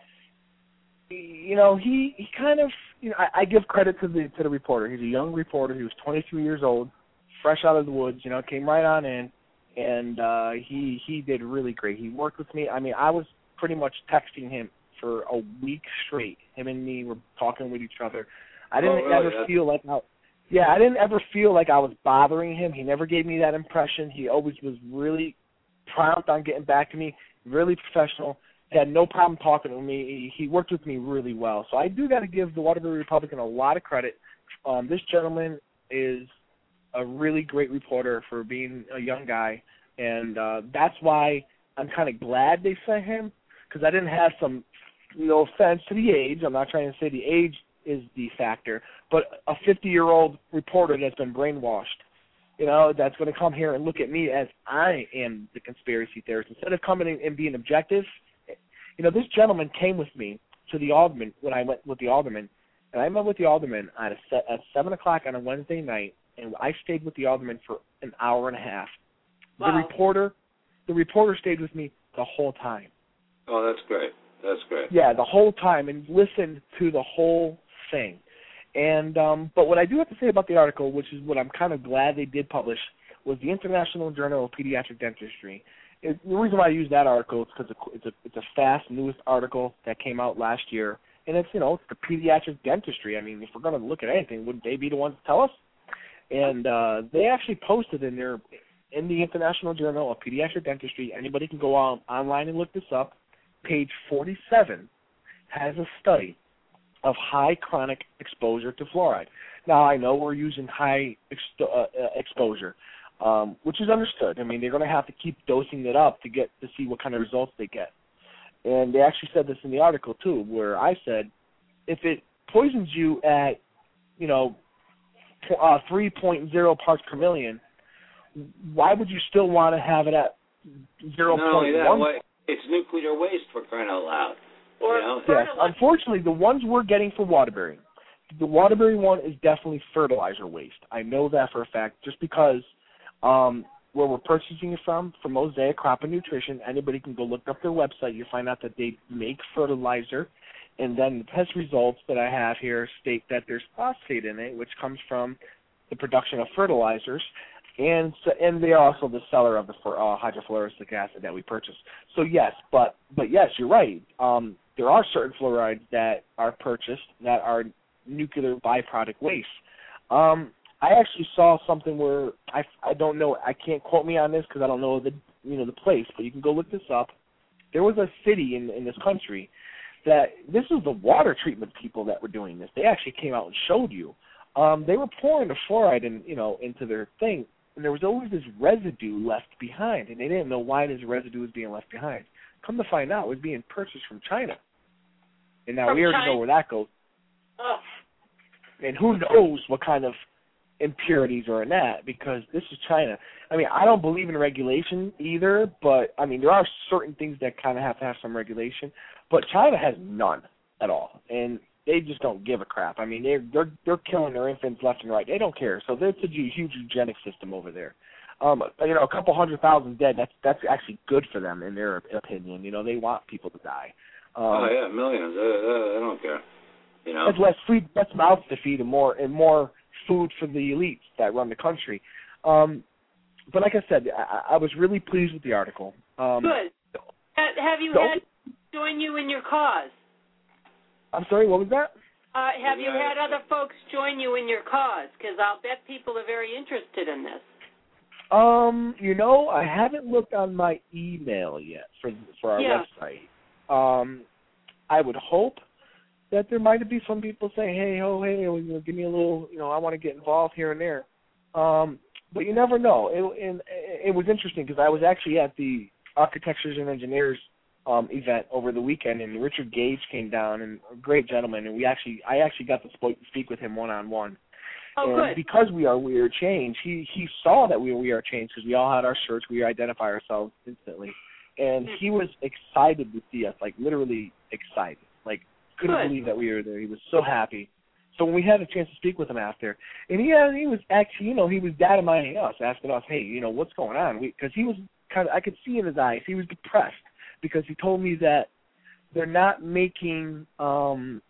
you know, he, he kind of, you know, I, I give credit to the to the reporter. He's a young reporter. He was twenty-three years old, fresh out of the woods, you know, came right on in, and uh, he he did really great. He worked with me. I mean, I was pretty much texting him for a week straight. Him and me were talking with each other. I didn't oh, really? ever That's... feel like I, yeah, I didn't ever feel like I was bothering him. He never gave me that impression. He always was really prompt on getting back to me, really professional. He had no problem talking to me. He worked with me really well. So I do got to give the Waterbury Republican a lot of credit. Um, this gentleman is a really great reporter for being a young guy, and uh, that's why I'm kind of glad they sent him, because I didn't have some, no offense to the age. I'm not trying to say the age is the factor, but a fifty-year-old reporter that's been brainwashed, you know, that's going to come here and look at me as I am the conspiracy theorist. Instead of coming in and being objective, you know, this gentleman came with me to the alderman when I went with the alderman, and I met with the alderman at, a set, at seven o'clock on a Wednesday night, and I stayed with the alderman for an hour and a half. wow. The reporter, the reporter stayed with me the whole time. Oh, that's great. That's great. Yeah, the whole time, and listened to the whole thing. And um, but what I do have to say about the article, which is what I'm kind of glad they did publish, was the International Journal of Pediatric Dentistry. It, the reason why I use that article is because it's a it's a fast, newest article that came out last year, and it's you know it's the pediatric dentistry. I mean, if we're going to look at anything, wouldn't they be the ones to tell us? And uh, they actually posted in their in the International Journal of Pediatric Dentistry. Anybody can go on online and look this up. Page forty-seven has a study of high chronic exposure to fluoride. Now, I know we're using high ex- uh, exposure, um, which is understood. I mean, they're going to have to keep dosing it up to get to see what kind of results they get. And they actually said this in the article, too, where I said, if it poisons you at, you know, uh, three point oh parts per million, why would you still want to have it at zero point one? Not only that, why, it's nuclear waste, for crying out loud. Or you know? Yes, unfortunately, the ones we're getting for Waterbury, the Waterbury one is definitely fertilizer waste. I know that for a fact, just because um, where we're purchasing it from, from Mosaic Crop and Nutrition, anybody can go look up their website. You'll find out that they make fertilizer, and then the test results that I have here state that there's phosphate in it, which comes from the production of fertilizers. And so, and they are also the seller of the uh, hydrofluoric acid that we purchase. So yes, but but yes, you're right. Um, there are certain fluorides that are purchased that are nuclear byproduct waste. Um, I actually saw something where I, I don't know. I can't quote me on this because I don't know the you know the place, but you can go look this up. There was a city in in this country that this is the water treatment people that were doing this. They actually came out and showed you. Um, they were pouring the fluoride in you know into their thing. And there was always this residue left behind, and they didn't know why this residue was being left behind. Come to find out, it was being purchased from China. And now From we already China? know where that goes. Oh. And who knows what kind of impurities are in that, because this is China. I mean, I don't believe in regulation either, but, I mean, there are certain things that kind of have to have some regulation. But China has none at all. And they just don't give a crap. I mean, they're they're they're killing their infants left and right. They don't care. So there's a huge eugenic system over there. Um, you know, a couple hundred thousand dead. That's that's actually good for them in their opinion. You know, they want people to die. Um, oh yeah, millions. I, I, I don't care. You know, that's less food, less mouths to feed, and more and more food for the elites that run the country. Um, but like I said, I, I was really pleased with the article. Um, Good. Have you had join you in your cause? I'm sorry, what was that? Uh, have you had other folks join you in your cause? Because I'll bet people are very interested in this. Um, you know, I haven't looked on my email yet for for our yeah. website. Um, I would hope that there might be some people saying, hey, oh, hey, you know, give me a little, you know, I want to get involved here and there. Um, but you never know. It, and it was interesting because I was actually at the Architectures and Engineers um, event over the weekend, and Richard Gage came down, and a great gentleman, and we actually, I actually got to speak with him one-on-one. Oh, and good. Because we are We Are Change, he, he saw that we were We Are Change because we all had our shirts. We identify ourselves instantly. And he was excited to see us, like literally excited. Like, couldn't Good. believe that we were there. He was so happy. So when we had a chance to speak with him after, and he had, he was actually, you know, he was data mining us, asking us, hey, you know, what's going on? Because he was kind of, I could see in his eyes, he was depressed because he told me that they're not making, um,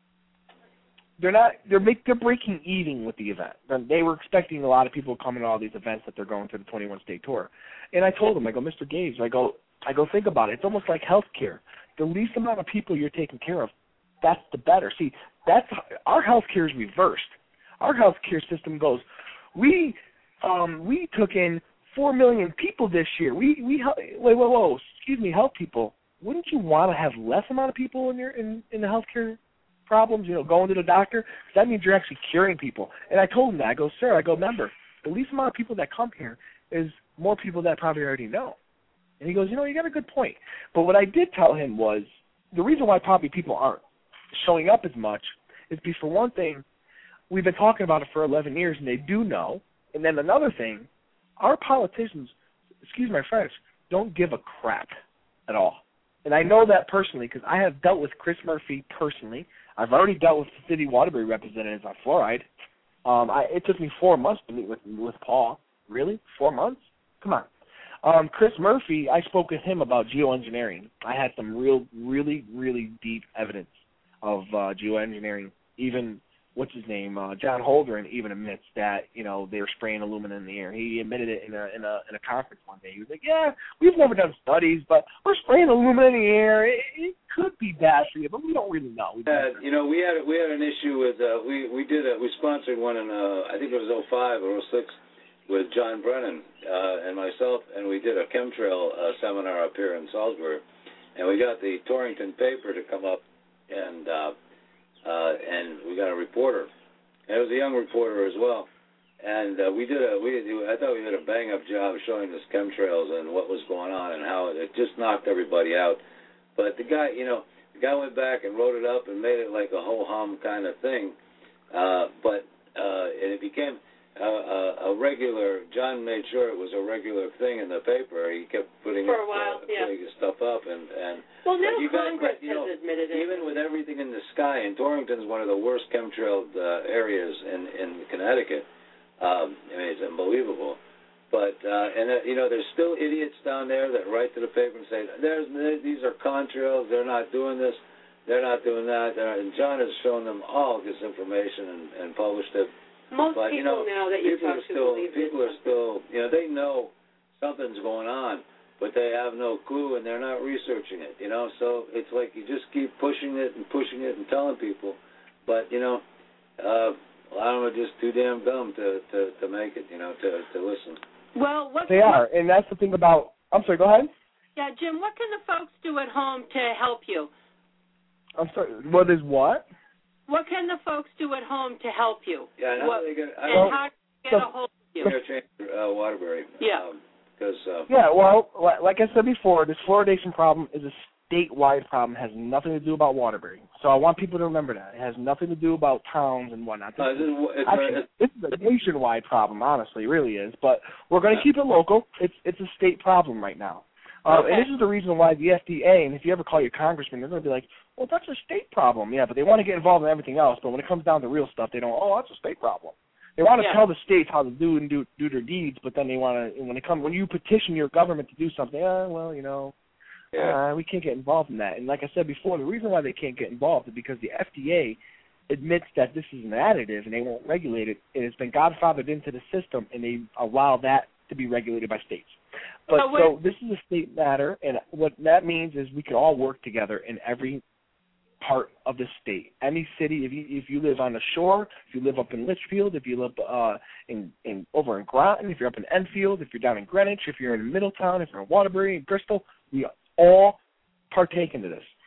they're not, they're make, they're breaking even with the event. They were expecting a lot of people coming to all these events that they're going to the twenty-one state tour. And I told him, I go, Mister Gage, I go, I go, think about it. It's almost like healthcare. The least amount of people you're taking care of, that's the better. See, that's our healthcare is reversed. Our healthcare system goes, we um, we took in four million people this year. We we wait, whoa, whoa, excuse me, health people. Wouldn't you want to have less amount of people in your in, in the healthcare problems? You know, going to the doctor. 'Cause that means you're actually curing people. And I told him that. I go, sir, I go, remember, the least amount of people that come here is more people that probably already know. And he goes, you know, you got a good point. But what I did tell him was the reason why probably people aren't showing up as much is because, for one thing, we've been talking about it for eleven years, and they do know. And then another thing, our politicians, excuse my French, don't give a crap at all. And I know that personally because I have dealt with Chris Murphy personally. I've already dealt with the city Waterbury representatives on fluoride. Um, I, it took me four months to meet with with Paul. Really? Four months? Come on. Um, Chris Murphy, I spoke with him about geoengineering. I had some real, really, really deep evidence of uh, geoengineering. Even, what's his name, uh, John Holdren even admits that, you know, they were spraying aluminum in the air. He admitted it in a, in a in a conference one day. He was like, yeah, we've never done studies, but we're spraying aluminum in the air. It, it could be bad for you, but we don't really know. Uh, you know, we had we had an issue with uh, we we did a, we sponsored one in uh, I think it was oh five or oh six with John Brennan uh, and myself, and we did a chemtrail uh, seminar up here in Salisbury, and we got the Torrington paper to come up, and uh, uh, and we got a reporter, and it was a young reporter as well, and uh, we did a we I thought we did a bang up job showing this chemtrails and what was going on and how it just knocked everybody out, but the guy, you know, the guy went back and wrote it up and made it like a ho hum kind of thing, uh, but uh, and it became. Uh, a, a regular, John made sure it was a regular thing in the paper. He kept putting, For it, a while, uh, yeah. putting his stuff up. and, and Well, now you guys, Congress you know, has admitted it. even with everything in the sky, and Torrington's one of the worst chemtrailed uh, areas in, in Connecticut. Um, I mean, it's unbelievable. But, uh, and, uh, you know, there's still idiots down there that write to the paper and say, There's, these are contrails, they're not doing this, they're not doing that. They're, and John has shown them all this information and, and published it. Most but, people you know, now that you people talk are to still, believe people it. are still, you know, they know something's going on, but they have no clue and they're not researching it, you know. So it's like you just keep pushing it and pushing it and telling people, but you know, uh, a lot of them are just too damn dumb to, to, to make it, you know, to, to listen. Well, what They are, and that's the thing about. I'm sorry. Go ahead. Yeah, Jim. What can the folks do at home to help you? I'm sorry. What is what? What can the folks do at home to help you? Yeah, and what, how they get, I and don't, how do you get so, a hold of you? I'm going to change uh, Waterbury. Yeah. Because. Um, uh, yeah. Well, like I said before, this fluoridation problem is a statewide problem. It has nothing to do about Waterbury. So I want people to remember that. It has nothing to do about towns and whatnot. This, uh, is, this, is, it's, actually, it's, this is a nationwide problem, honestly. It really is. But we're going to keep it local. It's it's a state problem right now. Uh, okay. And this is the reason why the F D A, and if you ever call your congressman, they're going to be like, well, that's a state problem. Yeah, but they want to get involved in everything else. But when it comes down to real stuff, they don't, oh, that's a state problem. They want to yeah. tell the states how to do and do, do their deeds, but then they want to, when it comes, when you petition your government to do something, uh, well, you know, yeah. uh, we can't get involved in that. And like I said before, the reason why they can't get involved is because the F D A admits that this is an additive and they won't regulate it. And it's been godfathered into the system, and they allow that to be regulated by states. But so, so this is a state matter, and what that means is we can all work together in every part of the state. Any city, if you if you live on the shore, if you live up in Litchfield, if you live uh, in in over in Groton, if you're up in Enfield, if you're down in Greenwich, if you're in Middletown, if you're in Waterbury, in Bristol, we all partake into this.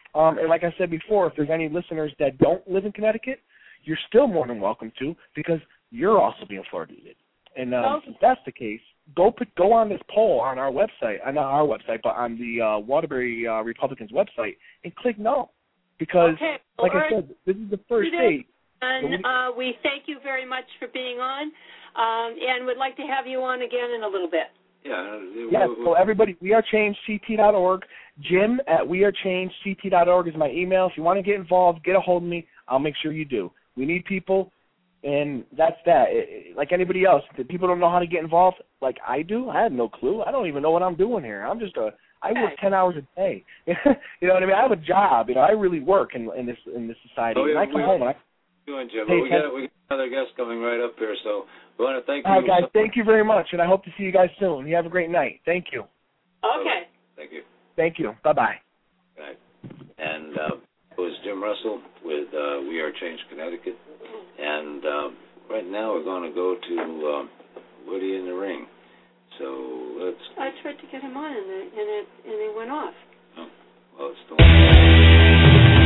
Um, and like I said before, if there's any listeners that don't live in Connecticut, you're still more than welcome to, because you're also being fluoridated. And um, Okay. since that's the case, go put, go on this poll on our website, uh, not our website, but on the uh, Waterbury uh, Republicans website, and click no. Because, Okay. like Well, I said, this is the first date. And uh, we thank you very much for being on, um, and would like to have you on again in a little bit. Yeah. Yes, so everybody, we are changed C T dot org. Jim at we are changed C T dot org is my email. If you want to get involved, get a hold of me. I'll make sure you do. We need people, and that's that. It, it, like anybody else, if people don't know how to get involved like I do, I have no clue. I don't even know what I'm doing here. I'm just a, I work ten hours a day. You know what I mean? I have a job. You know, I really work in, in this in this society. Oh, yeah, and I come we, home and I doing, Jim. Hey, we got we got another guest coming right up here, so we want to thank you. All right, guys, thank you very much, and I hope to see you guys soon. You have a great night. Thank you. Okay. Thank you. Thank you. Bye-bye. Right. And uh, it was Jim Russell with uh, We Are Change Connecticut. And uh, right now we're going to go to uh, Woody in the Ring. So let's... I tried to get him on, and it, and it, and it went off. Oh, well, it's still...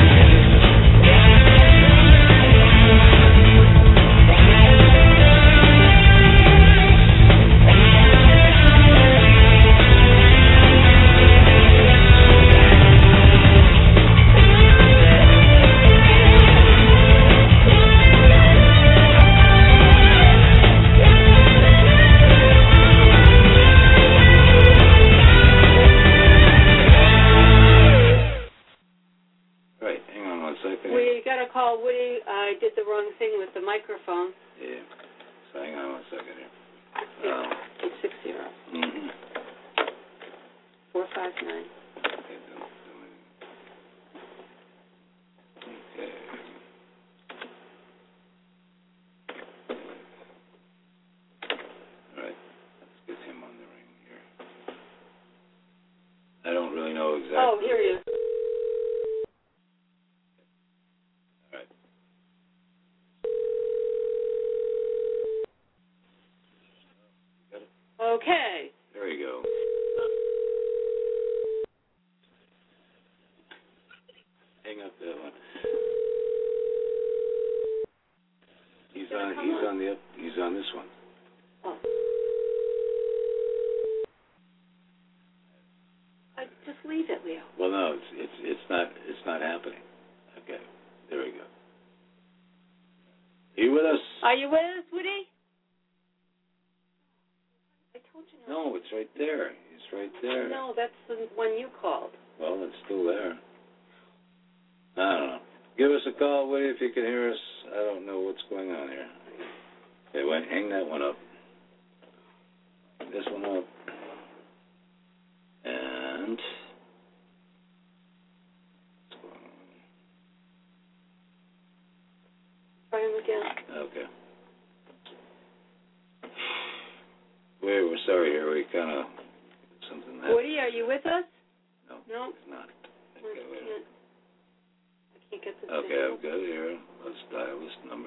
Call Woody. I did the wrong thing with the microphone. Yeah. So hang on one second here. Yeah. Um, Eight six zero. mm-hmm. Four five nine. Okay. Okay. All right. Let's get him on the ring here. I don't really know exactly. Oh, here he is. Okay. There you go. Hang up that one. He's on. He's on. on the. He's on this one. Oh. I just leave it, Leo. Well, no, it's it's it's not it's not happening. Okay. There we go. Are you with us? Are you with us, Woody? No, it's right there. It's right there. No, that's the one you called. Well, it's still there. I don't know. Give us a call, Woody, if you can hear us. I don't know what's going on here. Okay, wait, hang that one up. This one up. And... what's going on? Try him again. Okay. We're, we're sorry here. We kind of something happened. Woody, are you with us? No, no, it's not. I Okay, wait. can't. I can't get this. Okay, I've got it here. Let's dial this number.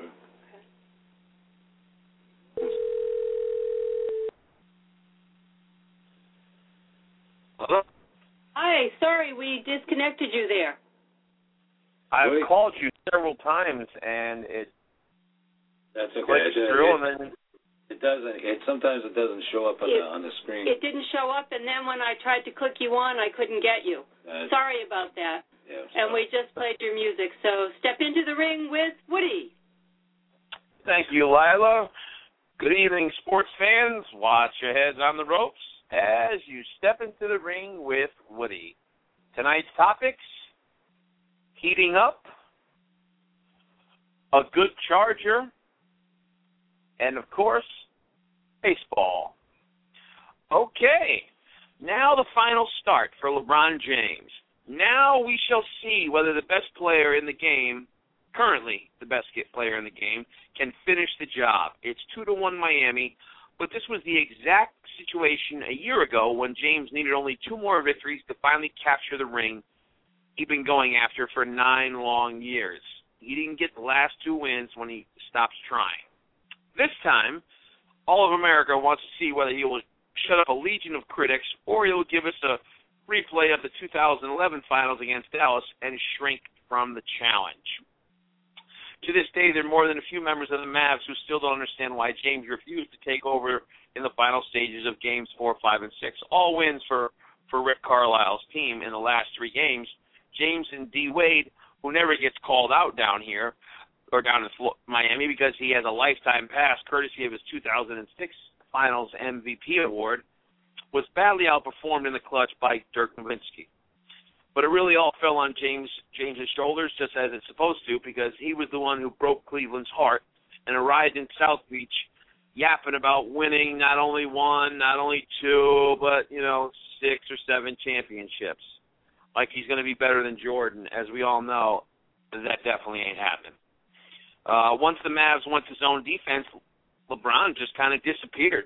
Okay. Hello? Hi, sorry we disconnected you there. I've Wait. called you several times, and it That's okay. clicks It, through, it, and then it doesn't. It sometimes it doesn't show up on It- the on the screen. It didn't show up, and then when I tried to click you on, I couldn't get you. Uh, Sorry about that. Yeah, And we just played your music, so step into the ring with Woody. thank you, Lila. Good evening, sports fans. Watch your heads on the ropes as you step into the ring with Woody. Tonight's topics, heating up, a good charger, and, of course, baseball. Okay, now the final start for LeBron James. Now we shall see whether the best player in the game, currently the best player in the game, can finish the job. It's two to one Miami, but this was the exact situation a year ago when James needed only two more victories to finally capture the ring he'd been going after for nine long years. He didn't get the last two wins when he stopped trying. This time, all of America wants to see whether he will shut up a legion of critics or he will give us a replay of the two thousand eleven finals against Dallas and shrink from the challenge. To this day, there are more than a few members of the Mavs who still don't understand why James refused to take over in the final stages of games four, five, and six. All wins for, for Rick Carlisle's team in the last three games. James and D. Wade, who never gets called out down here, or down in Miami because he has a lifetime pass courtesy of his two thousand six Finals M V P award, was badly outperformed in the clutch by Dirk Nowitzki. But it really all fell on James James's shoulders, just as it's supposed to, because he was the one who broke Cleveland's heart and arrived in South Beach yapping about winning not only one, not only two, but, you know, six or seven championships. Like he's going to be better than Jordan. As we all know, that definitely ain't happening. Uh, once the Mavs went to zone defense, LeBron just kind of disappeared.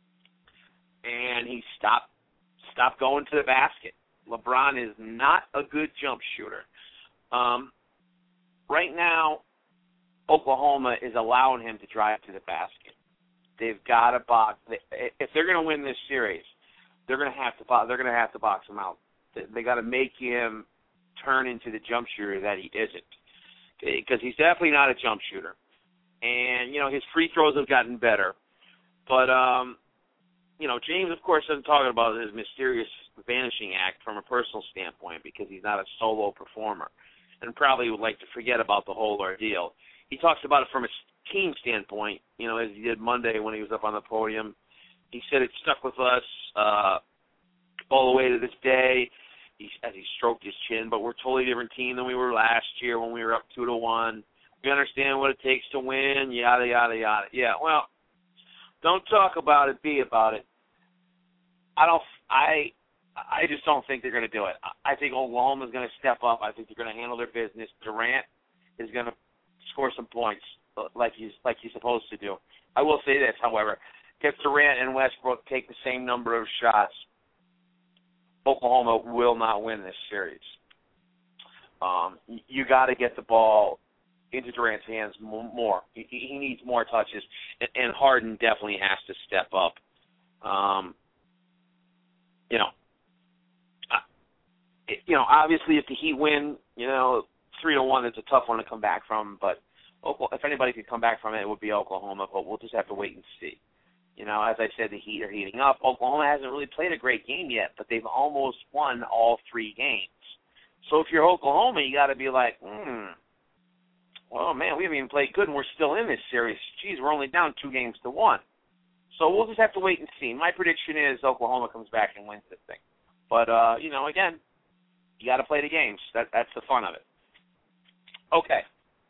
And he stopped stopped going to the basket. LeBron is not a good jump shooter. Um, right now, Oklahoma is allowing him to drive to the basket. They've got to box. If they're going to win this series, they're going to have to box. They're going to have to box him out. They got to make him turn into the jump shooter that he isn't, because he's definitely not a jump shooter. And you know his free throws have gotten better, but um, you know James, of course, doesn't talk about his mysterious vanishing act from a personal standpoint because he's not a solo performer, and probably would like to forget about the whole ordeal. He talks about it from a team standpoint, you know, as he did Monday when he was up on the podium. He said it stuck with us uh, all the way to this day. He, as he stroked his chin, but we're a totally different team than we were last year when we were up two to one. We understand what it takes to win, yada yada yada. Yeah, well, don't talk about it, be about it. I don't. I. I just don't think they're going to do it. I think Oklahoma is going to step up. I think they're going to handle their business. Durant is going to score some points like he's like he's supposed to do. I will say this, however, if Durant and Westbrook take the same number of shots, Oklahoma will not win this series. Um, you got to get the ball into Durant's hands more. He, he needs more touches, and, and Harden definitely has to step up. Um, you know, uh, it, you know, obviously if the Heat win, you know, three to one, it's a tough one to come back from. But if anybody could come back from it, it would be Oklahoma. But we'll just have to wait and see. You know, as I said, the Heat are heating up. Oklahoma hasn't really played a great game yet, but they've almost won all three games. So if you're Oklahoma, you got to be like, hmm, well, man, we haven't even played good, and we're still in this series. Geez, we're only down two games to one. So we'll just have to wait and see. My prediction is Oklahoma comes back and wins this thing. But, uh, you know, again, you got to play the games. That, that's the fun of it. Okay.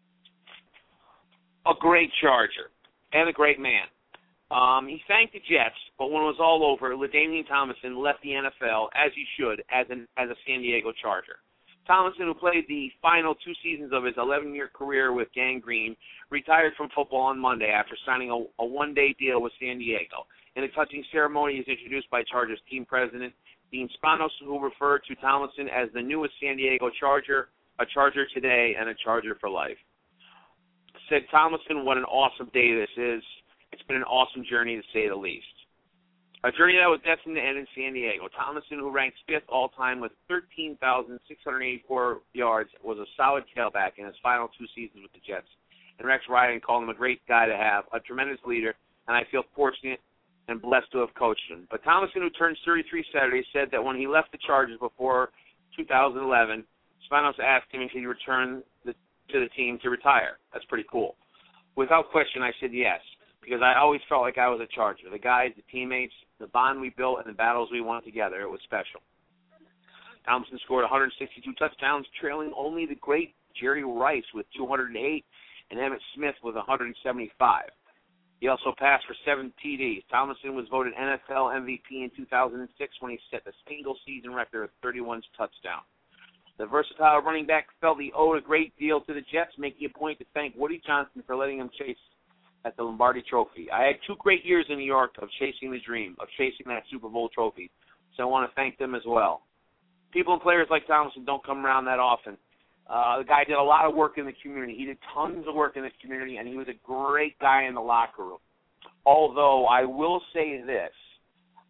A great Charger and a great man. Um, he thanked the Jets, but when it was all over, LaDainian Tomlinson left the N F L, as he should, as, an, as a San Diego Charger. Tomlinson, who played the final two seasons of his eleven-year career with Gang Green, retired from football on Monday after signing a, a one-day deal with San Diego. In a touching ceremony, he was introduced by Chargers team president Dean Spanos, who referred to Tomlinson as the newest San Diego Charger, a Charger today, and a Charger for life. Said Tomlinson, what an awesome day this is. It's been an awesome journey, to say the least. A journey that was destined to end in San Diego. Tomlinson, who ranks fifth all-time with thirteen thousand six hundred eighty-four yards, was a solid tailback in his final two seasons with the Jets. And Rex Ryan called him a great guy to have, a tremendous leader, and I feel fortunate and blessed to have coached him. But Tomlinson, who turned thirty-three Saturday, said that when he left the Chargers before two thousand eleven, Spanos asked him if he'd return the, to the team to retire. That's pretty cool. Without question, I said yes, because I always felt like I was a Charger. The guys, the teammates, the bond we built, and the battles we won together, it was special. Tomlinson scored one hundred sixty-two touchdowns, trailing only the great Jerry Rice with two hundred eight and Emmitt Smith with one hundred seventy-five. He also passed for seven T Ds. Tomlinson was voted N F L M V P in two thousand six when he set the single-season record of thirty-one touchdowns. The versatile running back felt he owed a great deal to the Jets, making a point to thank Woody Johnson for letting him chase at the Lombardi Trophy. I had two great years in New York of chasing the dream, of chasing that Super Bowl trophy, so I want to thank them as well. People and players like Tomlinson don't come around that often. Uh, the guy did a lot of work in the community. He did tons of work in the community, and he was a great guy in the locker room. Although I will say this,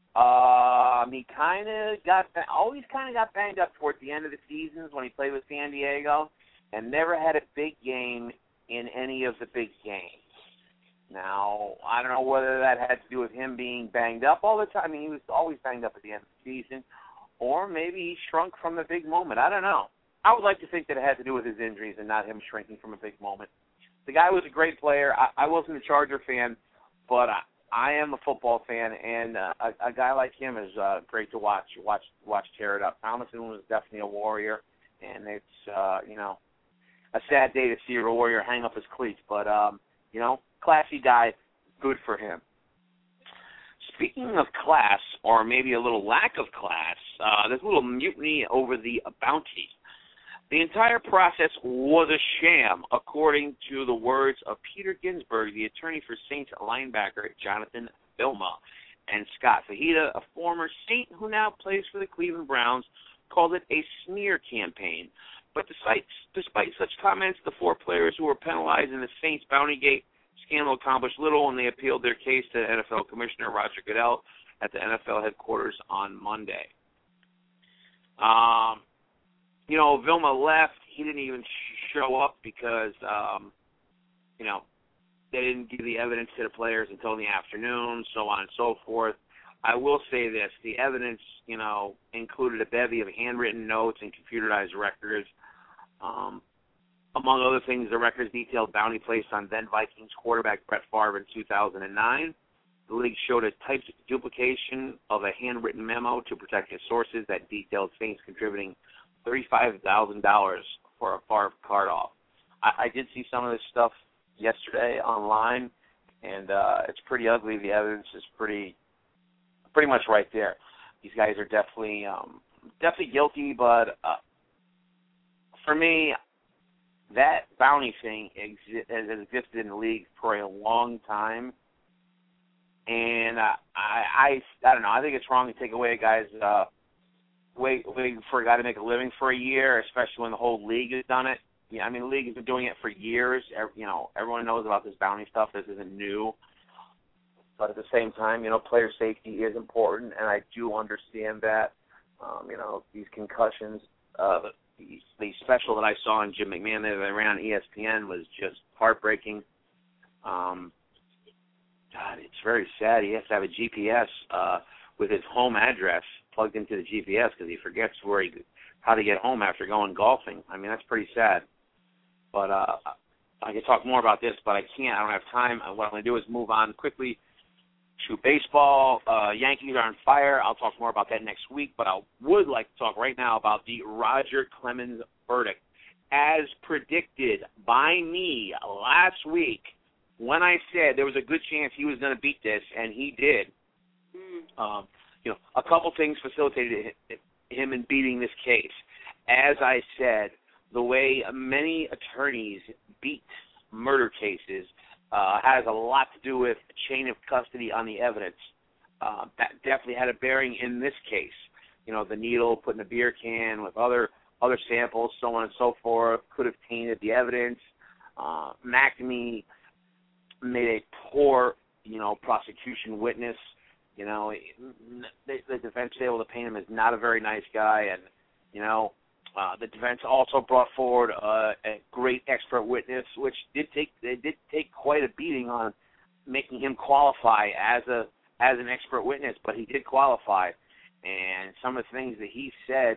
Um, he kind of got, always kind of got banged up towards the end of the seasons when he played with San Diego, and never had a big game in any of the big games. Now, I don't know whether that had to do with him being banged up all the time. I mean, he was always banged up at the end of the season, or maybe he shrunk from the big moment. I don't know. I would like to think that it had to do with his injuries and not him shrinking from a big moment. The guy was a great player. I, I wasn't a Charger fan, but I, I am a football fan, and uh, a, a guy like him is uh, great to watch, watch, watch tear it up. Thomason was definitely a warrior, and it's, uh, you know, a sad day to see a warrior hang up his cleats, but, um, you know, classy guy, good for him. Speaking of class, or maybe a little lack of class, uh, there's a little mutiny over the bounty. The entire process was a sham, according to the words of Peter Ginsburg, the attorney for Saints linebacker Jonathan Vilma. And Scott Fajita, a former Saint who now plays for the Cleveland Browns, called it a smear campaign. But despite, despite such comments, the four players who were penalized in the Saints Bountygate scandal accomplished little, and they appealed their case to N F L Commissioner Roger Goodell at the N F L headquarters on Monday. Um, you know, Vilma left. He didn't even sh- show up because, um, you know, they didn't give the evidence to the players until the afternoon, so on and so forth. I will say this. The evidence, you know, included a bevy of handwritten notes and computerized records. Um, among other things, the records detailed bounty placed on then Vikings quarterback Brett Favre in two thousand nine. The league showed a typed duplication of a handwritten memo to protect his sources that detailed Saints contributing thirty-five thousand dollars for a Favre card-off. I, I did see some of this stuff yesterday online, and uh, it's pretty ugly. The evidence is pretty pretty much right there. These guys are definitely um, definitely guilty, but uh, for me, that bounty thing exi- has existed in the league for a long time, and uh, I, I I don't know. I think it's wrong to take away a guy's uh, wait wait for a guy to make a living for a year, especially when the whole league has done it. Yeah, I mean, the league has been doing it for years. Every, you know, everyone knows about this bounty stuff. This isn't new. But at the same time, you know, player safety is important, and I do understand that. Um, you know, these concussions, uh, the, the special that I saw on Jim McMahon that they ran on E S P N was just heartbreaking. Um, God, it's very sad. He has to have a G P S uh, with his home address plugged into the G P S because he forgets where he, how to get home after going golfing. I mean, that's pretty sad. But uh, I can talk more about this, but I can't. I don't have time. What I'm going to do is move on quickly to baseball. Uh, Yankees are on fire. I'll talk more about that next week, but I would like to talk right now about the Roger Clemens verdict. As predicted by me last week, when I said there was a good chance he was going to beat this, and he did, mm. um, you know, a couple things facilitated him in beating this case. As I said, the way many attorneys beat murder cases uh, has a lot to do with chain of custody on the evidence. Uh, that definitely had a bearing in this case. You know, the needle put in a beer can with other other samples, so on and so forth, could have tainted the evidence. Uh, McNamee made a poor, you know, prosecution witness. You know, the, the defense was able to paint him as not a very nice guy, and, you know, Uh, the defense also brought forward uh, a great expert witness, which did take they did take quite a beating on making him qualify as a as an expert witness, but he did qualify. And some of the things that he said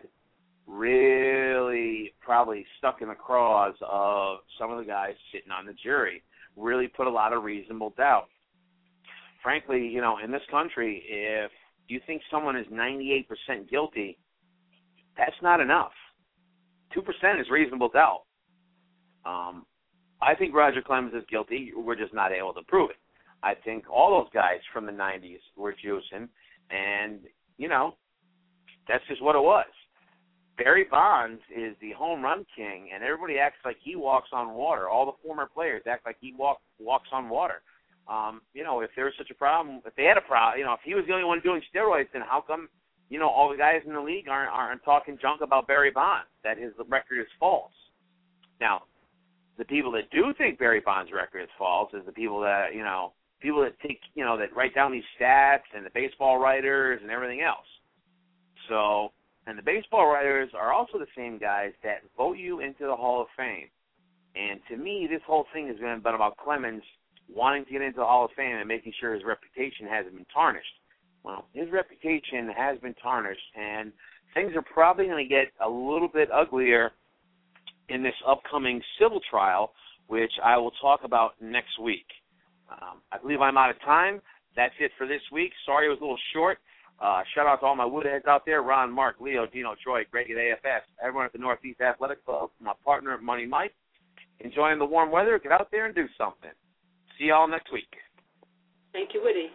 really probably stuck in the craws of some of the guys sitting on the jury. Really put a lot of reasonable doubt. Frankly, you know, in this country, if you think someone is ninety-eight percent guilty, that's not enough. two percent is reasonable doubt. Um, I think Roger Clemens is guilty. We're just not able to prove it. I think all those guys from the nineties were juicing, and, you know, that's just what it was. Barry Bonds is the home run king, and everybody acts like he walks on water. All the former players act like he walk, walks on water. Um, you know, if there was such a problem, if they had a problem, you know, if he was the only one doing steroids, then how come, you know, all the guys in the league aren't, aren't talking junk about Barry Bonds, that his record is false? Now, the people that do think Barry Bonds' record is false is the people that, you know, people that take, you know, that write down these stats and the baseball writers and everything else. So, and the baseball writers are also the same guys that vote you into the Hall of Fame. And to me, this whole thing has been about Clemens wanting to get into the Hall of Fame and making sure his reputation hasn't been tarnished. Well, his reputation has been tarnished, and things are probably going to get a little bit uglier in this upcoming civil trial, which I will talk about next week. Um, I believe I'm out of time. That's it for this week. Sorry it was a little short. Uh, shout out to all my Woodheads out there, Ron, Mark, Leo, Dino, Troy, Greg at A F S, everyone at the Northeast Athletic Club, my partner, Money Mike. Enjoying the warm weather. Get out there and do something. See y'all next week. Thank you, Woody.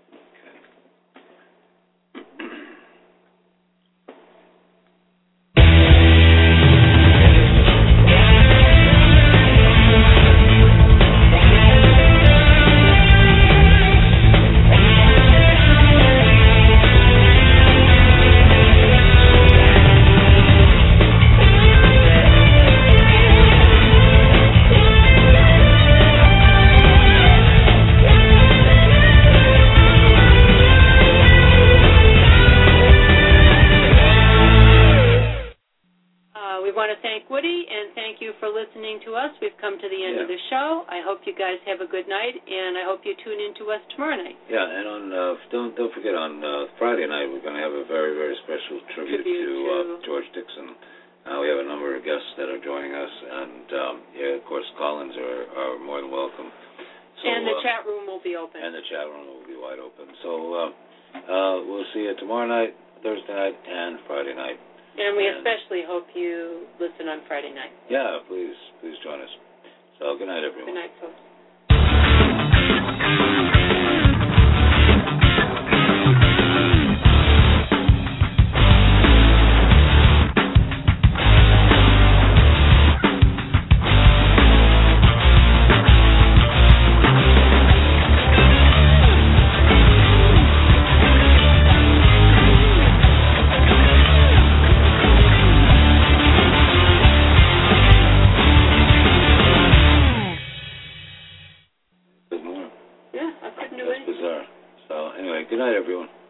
To us. We've come to the end yeah. of the show. I hope you guys have a good night, and I hope you tune in to us tomorrow night. Yeah, and on uh, don't don't forget on uh, Friday night we're going to have a very very special tribute, tribute to, to... Uh, George Dixon. Uh, we have a number of guests that are joining us, and um, yeah, of course, call-ins are, are more than welcome. So, and the uh, chat room will be open. And the chat room will be wide open. So uh, uh, we'll see you tomorrow night, Thursday night, and Friday night. And we and, especially hope you listen on Friday night. Yeah, please, please join us. So good night, everyone. Good night, folks. Good night, everyone.